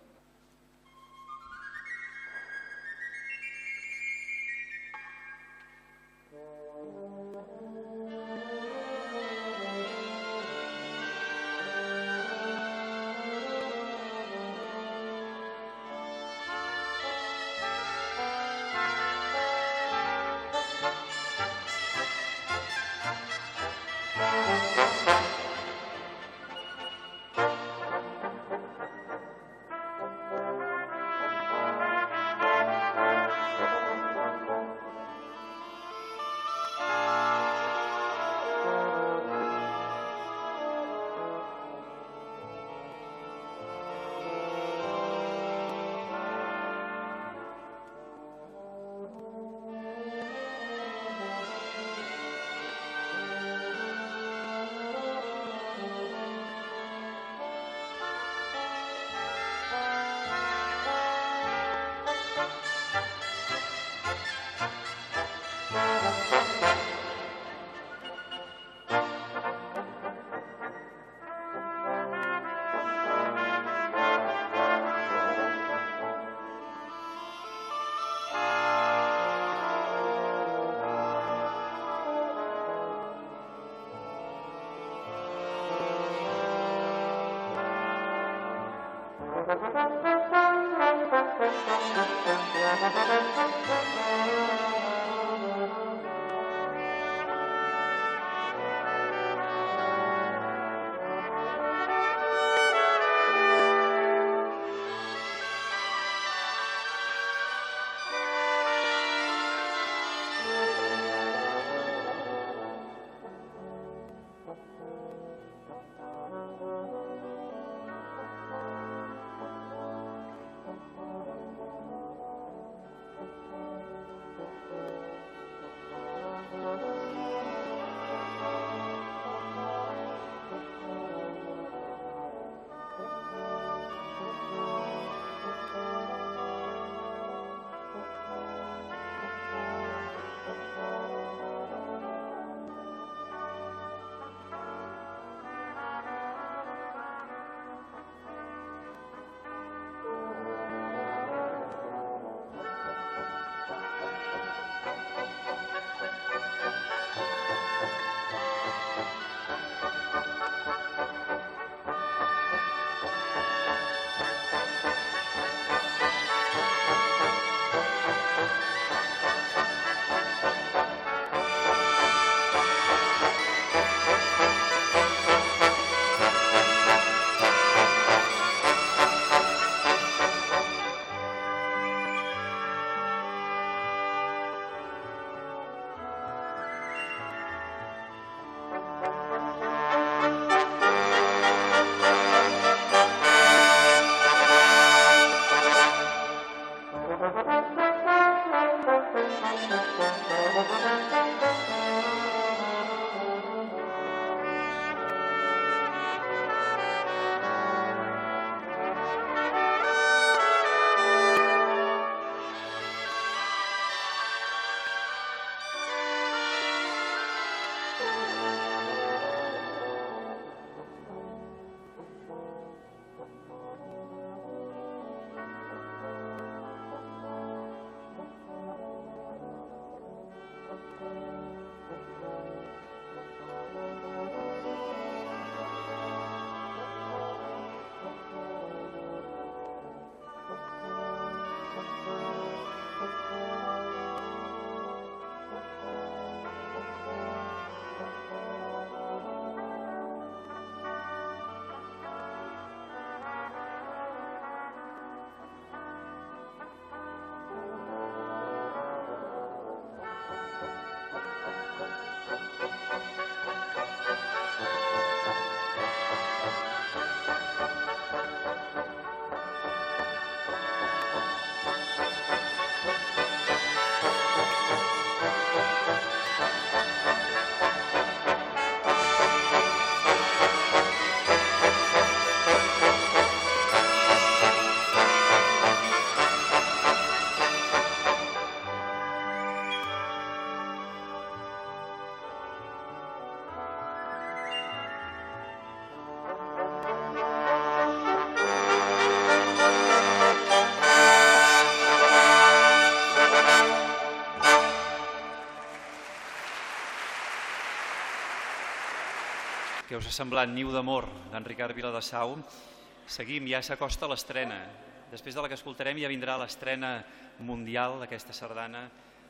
Què us ha semblat Niu d'amor d'en Ricard Viladasau? Seguim, ja s'acosta l'estrena. Després de la que escoltarem ja vindrà l'estrena mundial d'aquesta sardana,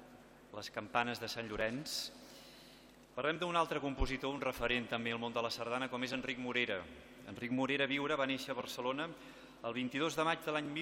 Les campanes de Sant Llorenç. Parlem d'un altre compositor, un referent també al món de la sardana, com és Enric Morera. Enric Morera Viure va néixer a Barcelona el 22 de maig de l'any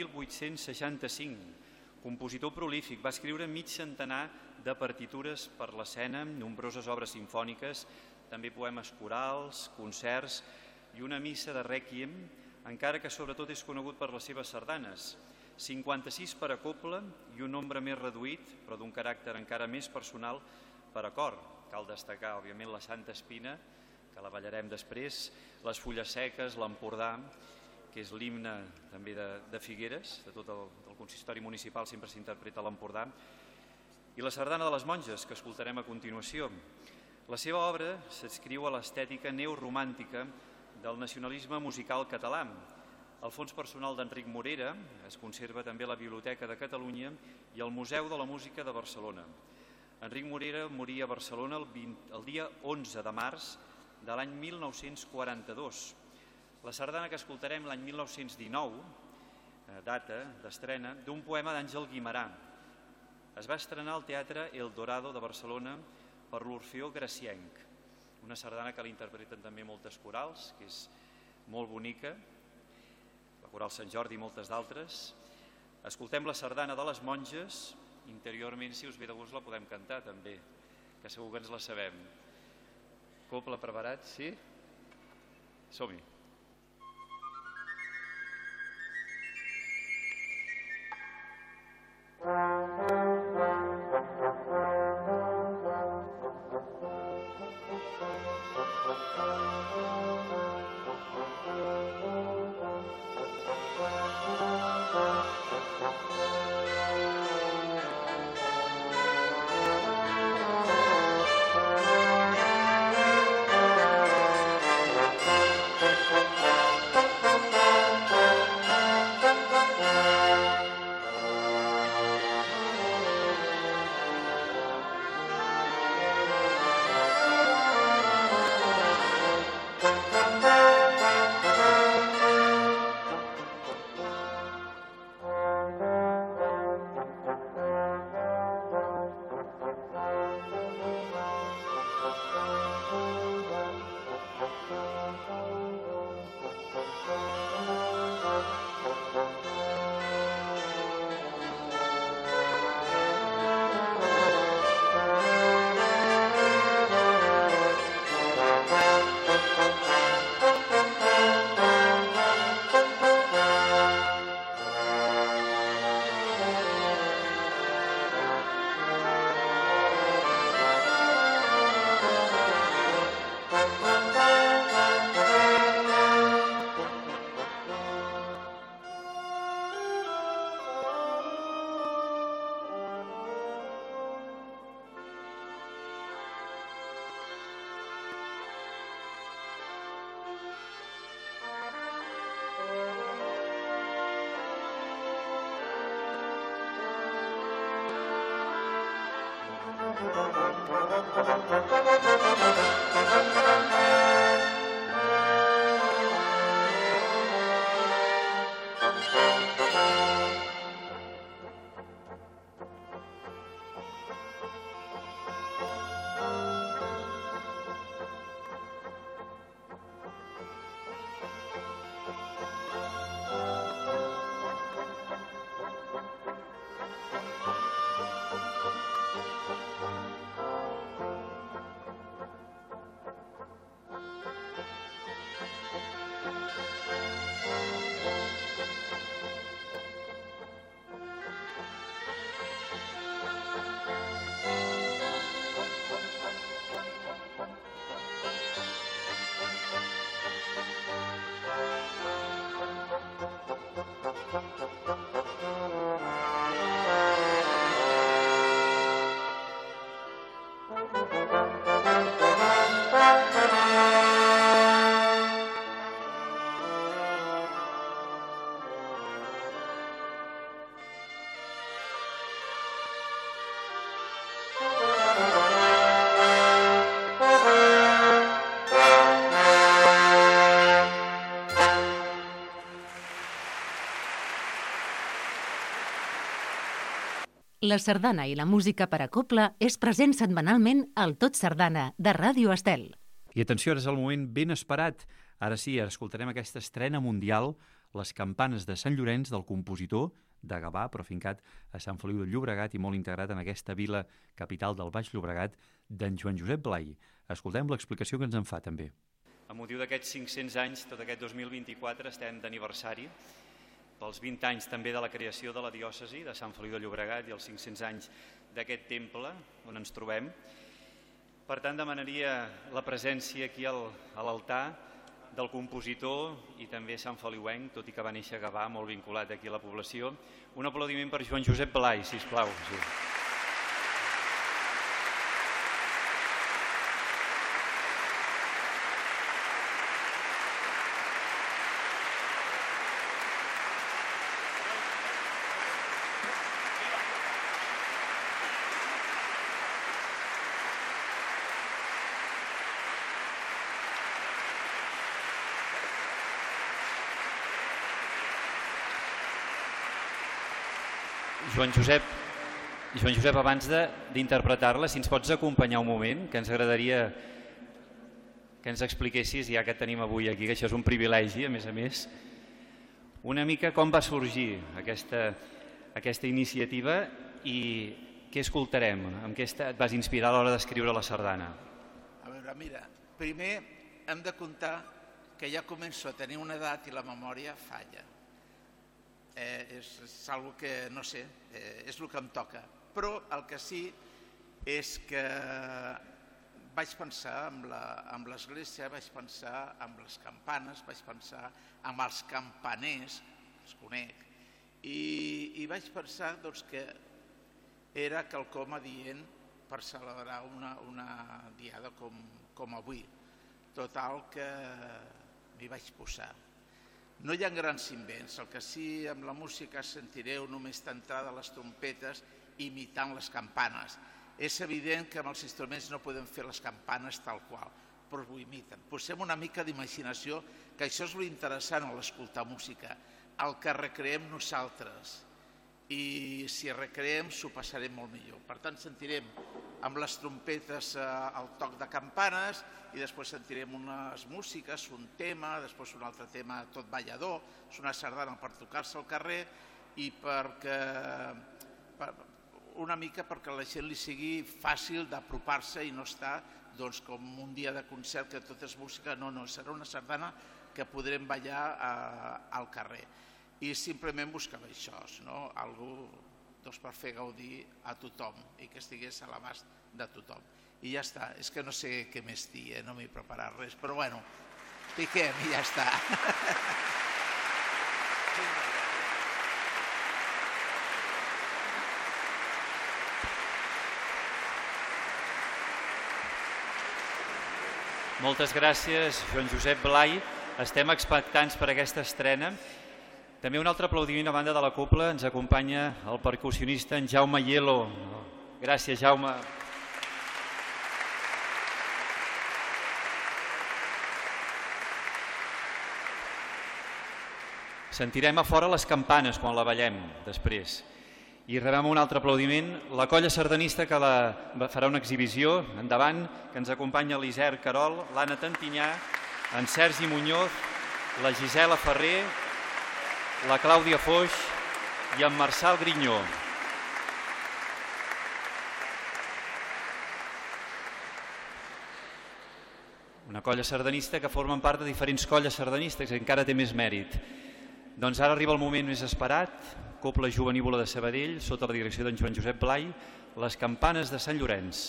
1865. Compositor prolífic, va escriure mig centenar de partitures per l'escena, nombroses obres simfòniques, també poemes corals, concerts i una missa de rèquiem, encara que sobretot és conegut per les seves sardanes. 56 per a cobla i un nombre més reduït, però d'un caràcter encara més personal, per a cor. Cal destacar, òbviament, la Santa Espina, que la ballarem després, les Fulles Seques, l'Empordà, que és l'himne també de Figueres, de tot el consistori municipal sempre s'interpreta l'Empordà, i la sardana de les monges, que escoltarem a continuació. La seva obra s'adscriu a l'estètica neoromàntica del nacionalisme musical català. El fons personal d'Enric Morera es conserva també a la Biblioteca de Catalunya i al Museu de la Música de Barcelona. Enric Morera moria a Barcelona el dia 11 de març de l'any 1942. La sardana que escoltarem l'any 1919 data d'estrena d'un poema d'Àngel Guimerà. Es va estrenar al Teatre El Dorado de Barcelona per l'Orfeó Gracienc, una sardana que l'interpreten també moltes corals, que és molt bonica, la Coral Sant Jordi i moltes d'altres. Escoltem la sardana de les monges, interiorment, si us ve de gust, la podem cantar també, que segur que ens la sabem. Copla preparat, sí? Som-hi. La sardana i la música per a cobla és present setmanalment al Tot Sardana, de Ràdio Estel. I atenció, ara és el moment ben esperat. Ara sí, ara escoltarem aquesta estrena mundial, Les campanes de Sant Llorenç, del compositor de Gavà, però fincat a Sant Feliu de Llobregat i molt integrat en aquesta vila capital del Baix Llobregat, d'en Joan Josep Blai. Escoltem l'explicació que ens en fa, també. A motiu d'aquests 500 anys, tot aquest 2024, estem d'aniversari, pels 20 anys també de la creació de la diòcesi de Sant Feliu de Llobregat i els 500 anys d'aquest temple on ens trobem. Per tant, demanaria la presència aquí a l'altar del compositor i també sant feliuenc, tot i que va néixer a Gavà, molt vinculat aquí a la població. Un aplaudiment per Joan Josep Blai, sisplau. Sí. Joan Josep, abans d'interpretar-la, si ens pots acompanyar un moment, que ens agradaria que ens expliquessis, ja que et tenim avui aquí, que això és un privilegi, a més, una mica com va sorgir aquesta iniciativa i què escoltarem, amb què et vas inspirar a l'hora d'escriure la sardana? A veure, mira, primer hem de comptar que ja començo a tenir una edat i la memòria falla. És algo que, no sé, és el que em toca. Però el que sí és que vaig pensar en l'església, vaig pensar en les campanes, vaig pensar en els campaners, els conec, i vaig pensar que era quelcom adient per celebrar una diada com avui. Total que m'hi vaig posar. No hi ha grans invents, el que sí amb la música sentireu només d'entrada les trompetes imitant les campanes. És evident que amb els instruments no podem fer les campanes tal qual, però ho imiten. Posem una mica d'imaginació, que això és l'interessant a l'escoltar música, el que recreem nosaltres. I si recreem s'ho passarem molt millor. Per tant, sentirem amb les trompetes el toc de campanes i després sentirem unes músiques, un tema, després un altre tema tot ballador, és una sardana per tocar-se al carrer i una mica perquè a la gent li sigui fàcil d'apropar-se i no estar com un dia de concert que tot és música. No, serà una sardana que podrem ballar al carrer. I simplement buscava això, algú per fer gaudir a tothom i que estigués a l'abast de tothom. I ja està, és que no sé què més dir, no m'he preparat res, però bueno, piquem i ja està. Moltes gràcies, Joan Josep Blai. Estem expectants per aquesta estrena. També un altre aplaudiment a banda de la cobla. Ens acompanya el percussionista en Jaume Hielo. Gràcies, Jaume. Sentirem a fora les campanes quan la ballem després. I rebem un altre aplaudiment, la colla sardanista que farà una exhibició, endavant, que ens acompanya l'Isern Carol, l'Anna Tantinyà, en Sergi Muñoz, la Gisela Ferrer, la Clàudia Foix i en Marçal Grinyó. Una colla sardanista que formen part de diferents colles sardanistes, que encara té més mèrit. Doncs ara arriba el moment més esperat, Cobla Jovenívola de Sabadell, sota la direcció d'en Joan Josep Blai, les campanes de Sant Llorenç.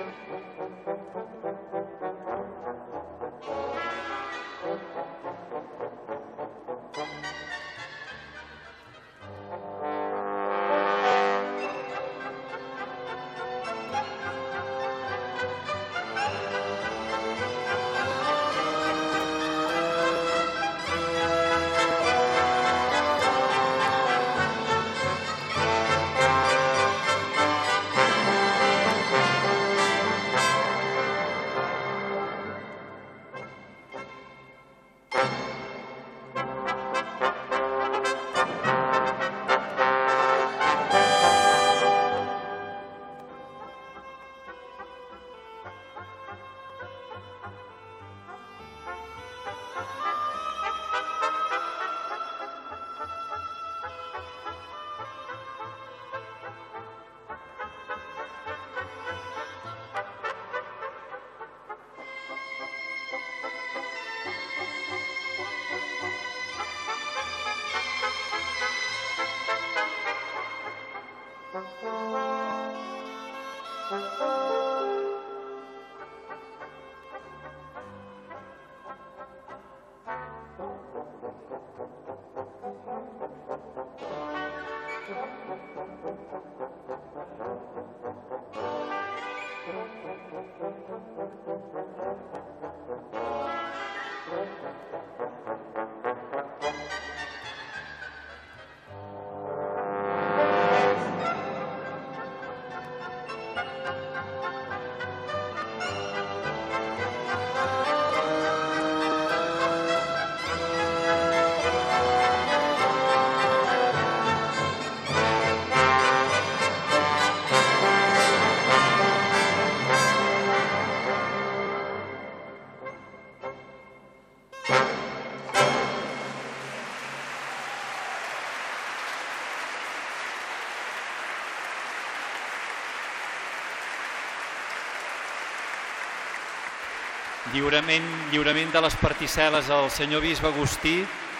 Lliurament de les particel·les al senyor bisbe Agustí,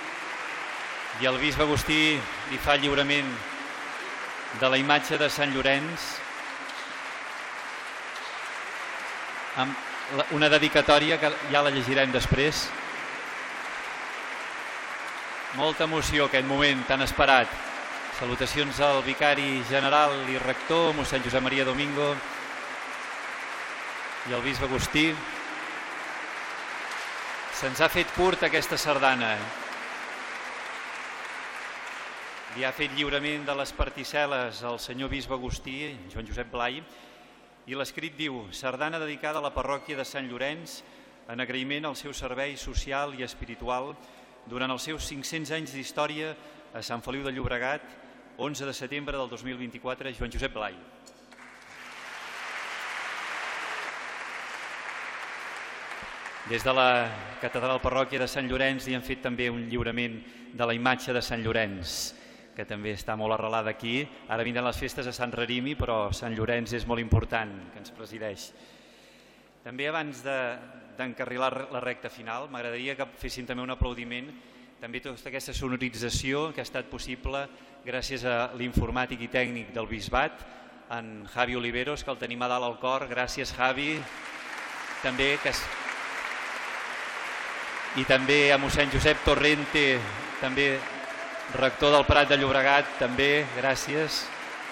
i el bisbe Agustí li fa lliurament de la imatge de Sant Llorenç amb una dedicatòria que ja la llegirem després. Molta emoció aquest moment tan esperat. Salutacions al vicari general i rector, mossèn Josep Maria Domingo, i al bisbe Agustí. Se'ns ha fet curta aquesta sardana. Li ha fet lliurament de les particel·les al senyor bisbe Agustí, Joan Josep Blai, i l'escrit diu: sardana dedicada a la parròquia de Sant Llorenç en agraïment al seu servei social i espiritual durant els seus 500 anys d'història a Sant Feliu de Llobregat, 11 de setembre del 2024, Joan Josep Blai. Des de la catedral parròquia de Sant Llorenç li han fet també un lliurament de la imatge de Sant Llorenç, que també està molt arrelada aquí. Ara vindran les festes a Sant Rarimi, però Sant Llorenç és molt important, que ens presideix. També abans d'encarrilar la recta final, m'agradaria que fessin també un aplaudiment, també tota aquesta sonorització que ha estat possible gràcies a l'informàtic i tècnic del Bisbat, en Javi Oliveros, que el tenim a dalt al cor. Gràcies, Javi. I també a mossèn Josep Torrente, també rector del Prat de Llobregat, també, gràcies.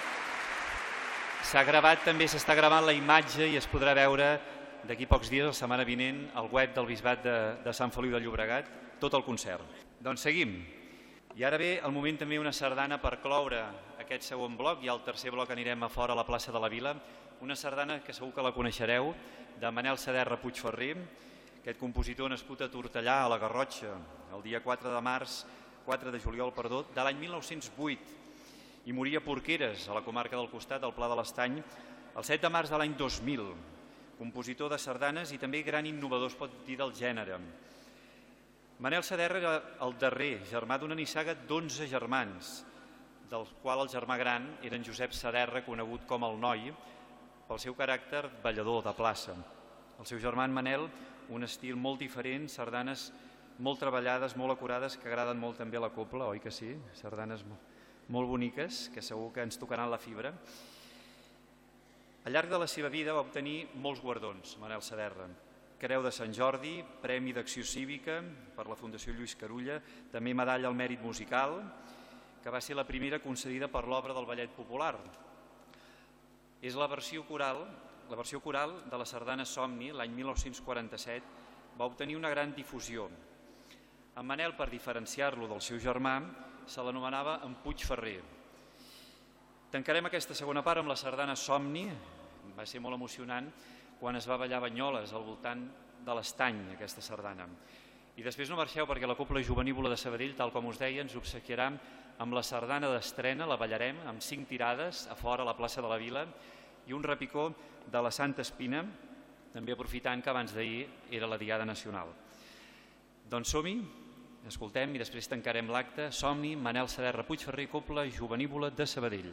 S'ha gravat també, s'està gravant la imatge i es podrà veure d'aquí pocs dies, la setmana vinent, al web del Bisbat de Sant Feliu de Llobregat, tot el concert. Doncs seguim. I ara ve el moment també una sardana per cloure aquest segon bloc, i al tercer bloc anirem a fora a la plaça de la Vila. Una sardana que segur que la coneixereu, de Manel Saderra Puigferrer, aquest compositor nascut a Tortellà, a la Garrotxa, el dia 4 de juliol, de l'any 1908, i moria a Porqueres, a la comarca del costat, al Pla de l'Estany, el 7 de març de l'any 2000. Compositor de sardanes i també gran innovador, es pot dir, del gènere. Manel Saderra era el darrer germà d'una nissaga d'11 germans, del qual el germà gran era en Josep Saderra, conegut com el Noi, pel seu caràcter ballador de plaça. El seu germà en Manel, un estil molt diferent, sardanes molt treballades, molt acurades, que agraden molt també a la cobla, oi que sí? Sardanes molt boniques, que segur que ens tocaran la fibra. Al llarg de la seva vida va obtenir molts guardons, Manel Saderra. Creu de Sant Jordi, Premi d'Acció Cívica per la Fundació Lluís Carulla, també Medalla al Mèrit Musical, que va ser la primera concedida per l'obra del Ballet Popular. És la versió coral de la sardana Somni, l'any 1947, va obtenir una gran difusió. En Manel, per diferenciar-lo del seu germà, se l'anomenava en Puigferrer. Tancarem aquesta segona part amb la sardana Somni. Va ser molt emocionant quan es va ballar a Banyoles, al voltant de l'Estany, aquesta sardana. I després no marxeu, perquè la Cobla Jovenívola de Sabadell, tal com us deia, ens obsequiarà amb la sardana d'estrena, la ballarem amb 5 tirades a fora a la plaça de la Vila i un repicó de la Santa Espina, també aprofitant que abans d'ahir era la Diada Nacional. Doncs som-hi, escoltem i després tancarem l'acte. Somni, Manel Saderra Puigferrer, Cobla Jovenívola de Sabadell.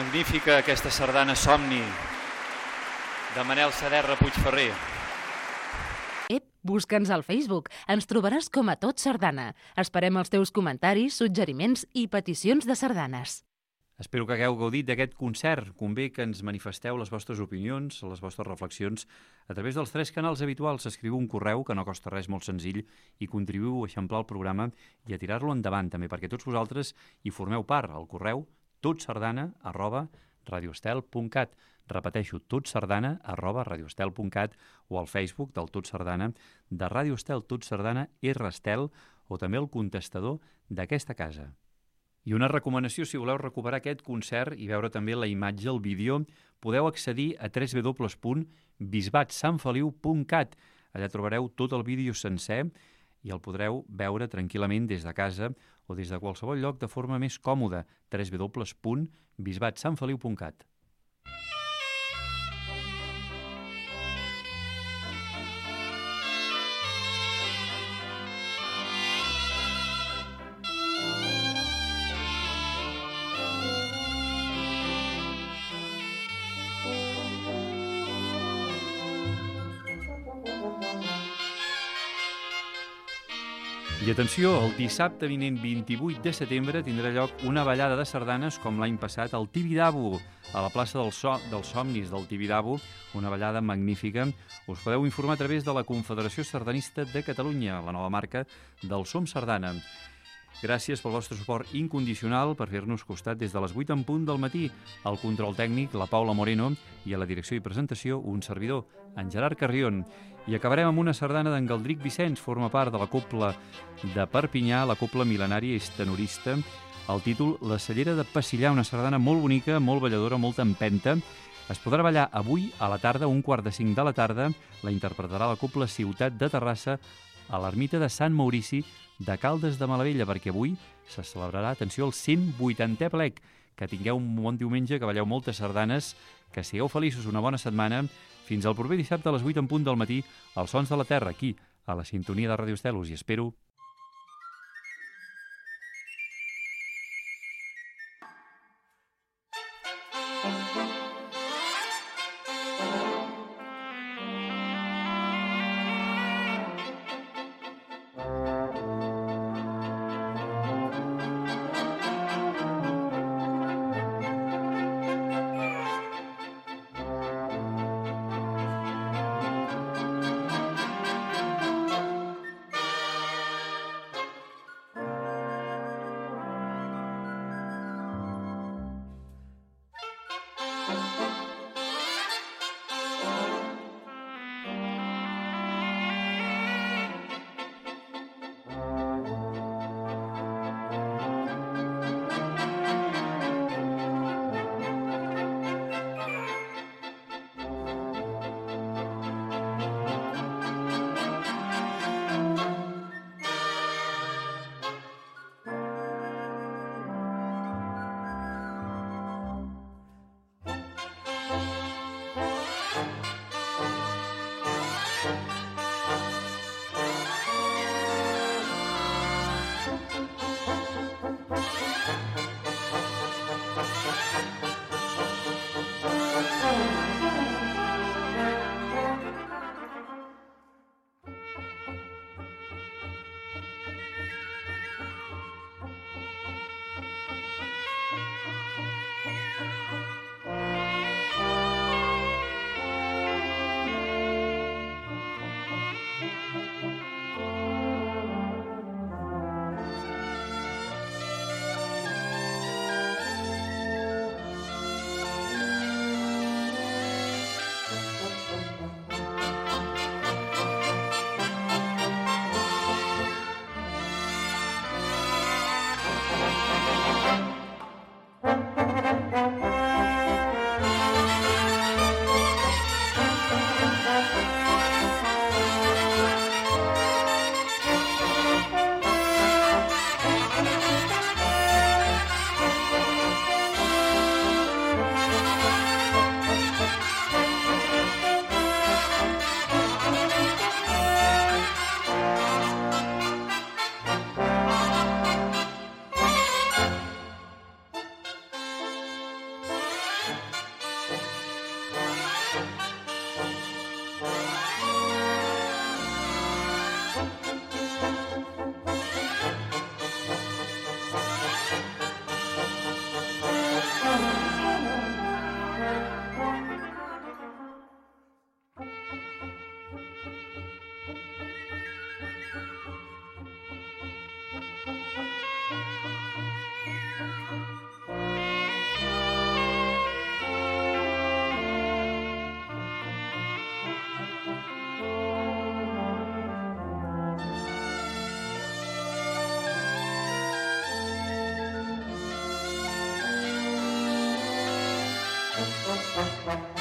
Magnífica aquesta sardana Somni de Manel Saderra Puigferrer. Busca'ns al Facebook. Ens trobaràs com a Tot Sardana. Esperem els teus comentaris, suggeriments i peticions de sardanes. Espero que hagueu gaudit d'aquest concert. Convé que ens manifesteu les vostres opinions, les vostres reflexions, a través dels 3 canals habituals. Escriviu un correu, que no costa res, molt senzill, i contribuïu a eixamplar el programa i a tirar-lo endavant, també, perquè tots vosaltres hi formeu part. El correu totsardana@radioestel.cat. Repeteixo, totsardana@radioestel.cat o al Facebook del Tot Sardana, de Ràdio Estel, Tot Sardana, Estel, o també el contestador d'aquesta casa. I una recomanació, si voleu recuperar aquest concert i veure també la imatge, el vídeo, podeu accedir a www.bisbatsanfeliu.cat. Allà trobareu tot el vídeo sencer i el podreu veure tranquil·lament des de casa o des de qualsevol lloc de forma més còmoda. www.bisbatsanfeliu.cat. I atenció, el dissabte vinent 28 de setembre tindrà lloc una ballada de sardanes com l'any passat al Tibidabo, a la plaça dels Somnis del Tibidabo, una ballada magnífica. Us podeu informar a través de la Confederació Sardanista de Catalunya, la nova marca del Som Sardana. Gràcies pel vostre suport incondicional, per fer-nos costat des de les 8 en punt del matí. Al control tècnic, la Paula Moreno, i a la direcció i presentació, un servidor, en Gerard Carrion. I acabarem amb una sardana d'en Galdric Vicenç, forma part de la cobla de Perpinyà, la cobla mil·lenària és tenorista. El títol, La cellera de Pessillar, una sardana molt bonica, molt balladora, molta empenta. Es podrà ballar avui a la tarda, 4:45 de la tarda. La interpretarà la cobla Ciutat de Terrassa a l'ermita de Sant Maurici de Caldes de Malavella, perquè avui se celebrarà, atenció, el 180è plec. Que tingueu un bon diumenge, que balleu moltes sardanes, que sigueu feliços, una bona setmana. Fins al proper dissabte a les 8 en punt del matí, als Sons de la Terra, aquí, a la sintonia de Ràdio Estel. Us hi espero. Música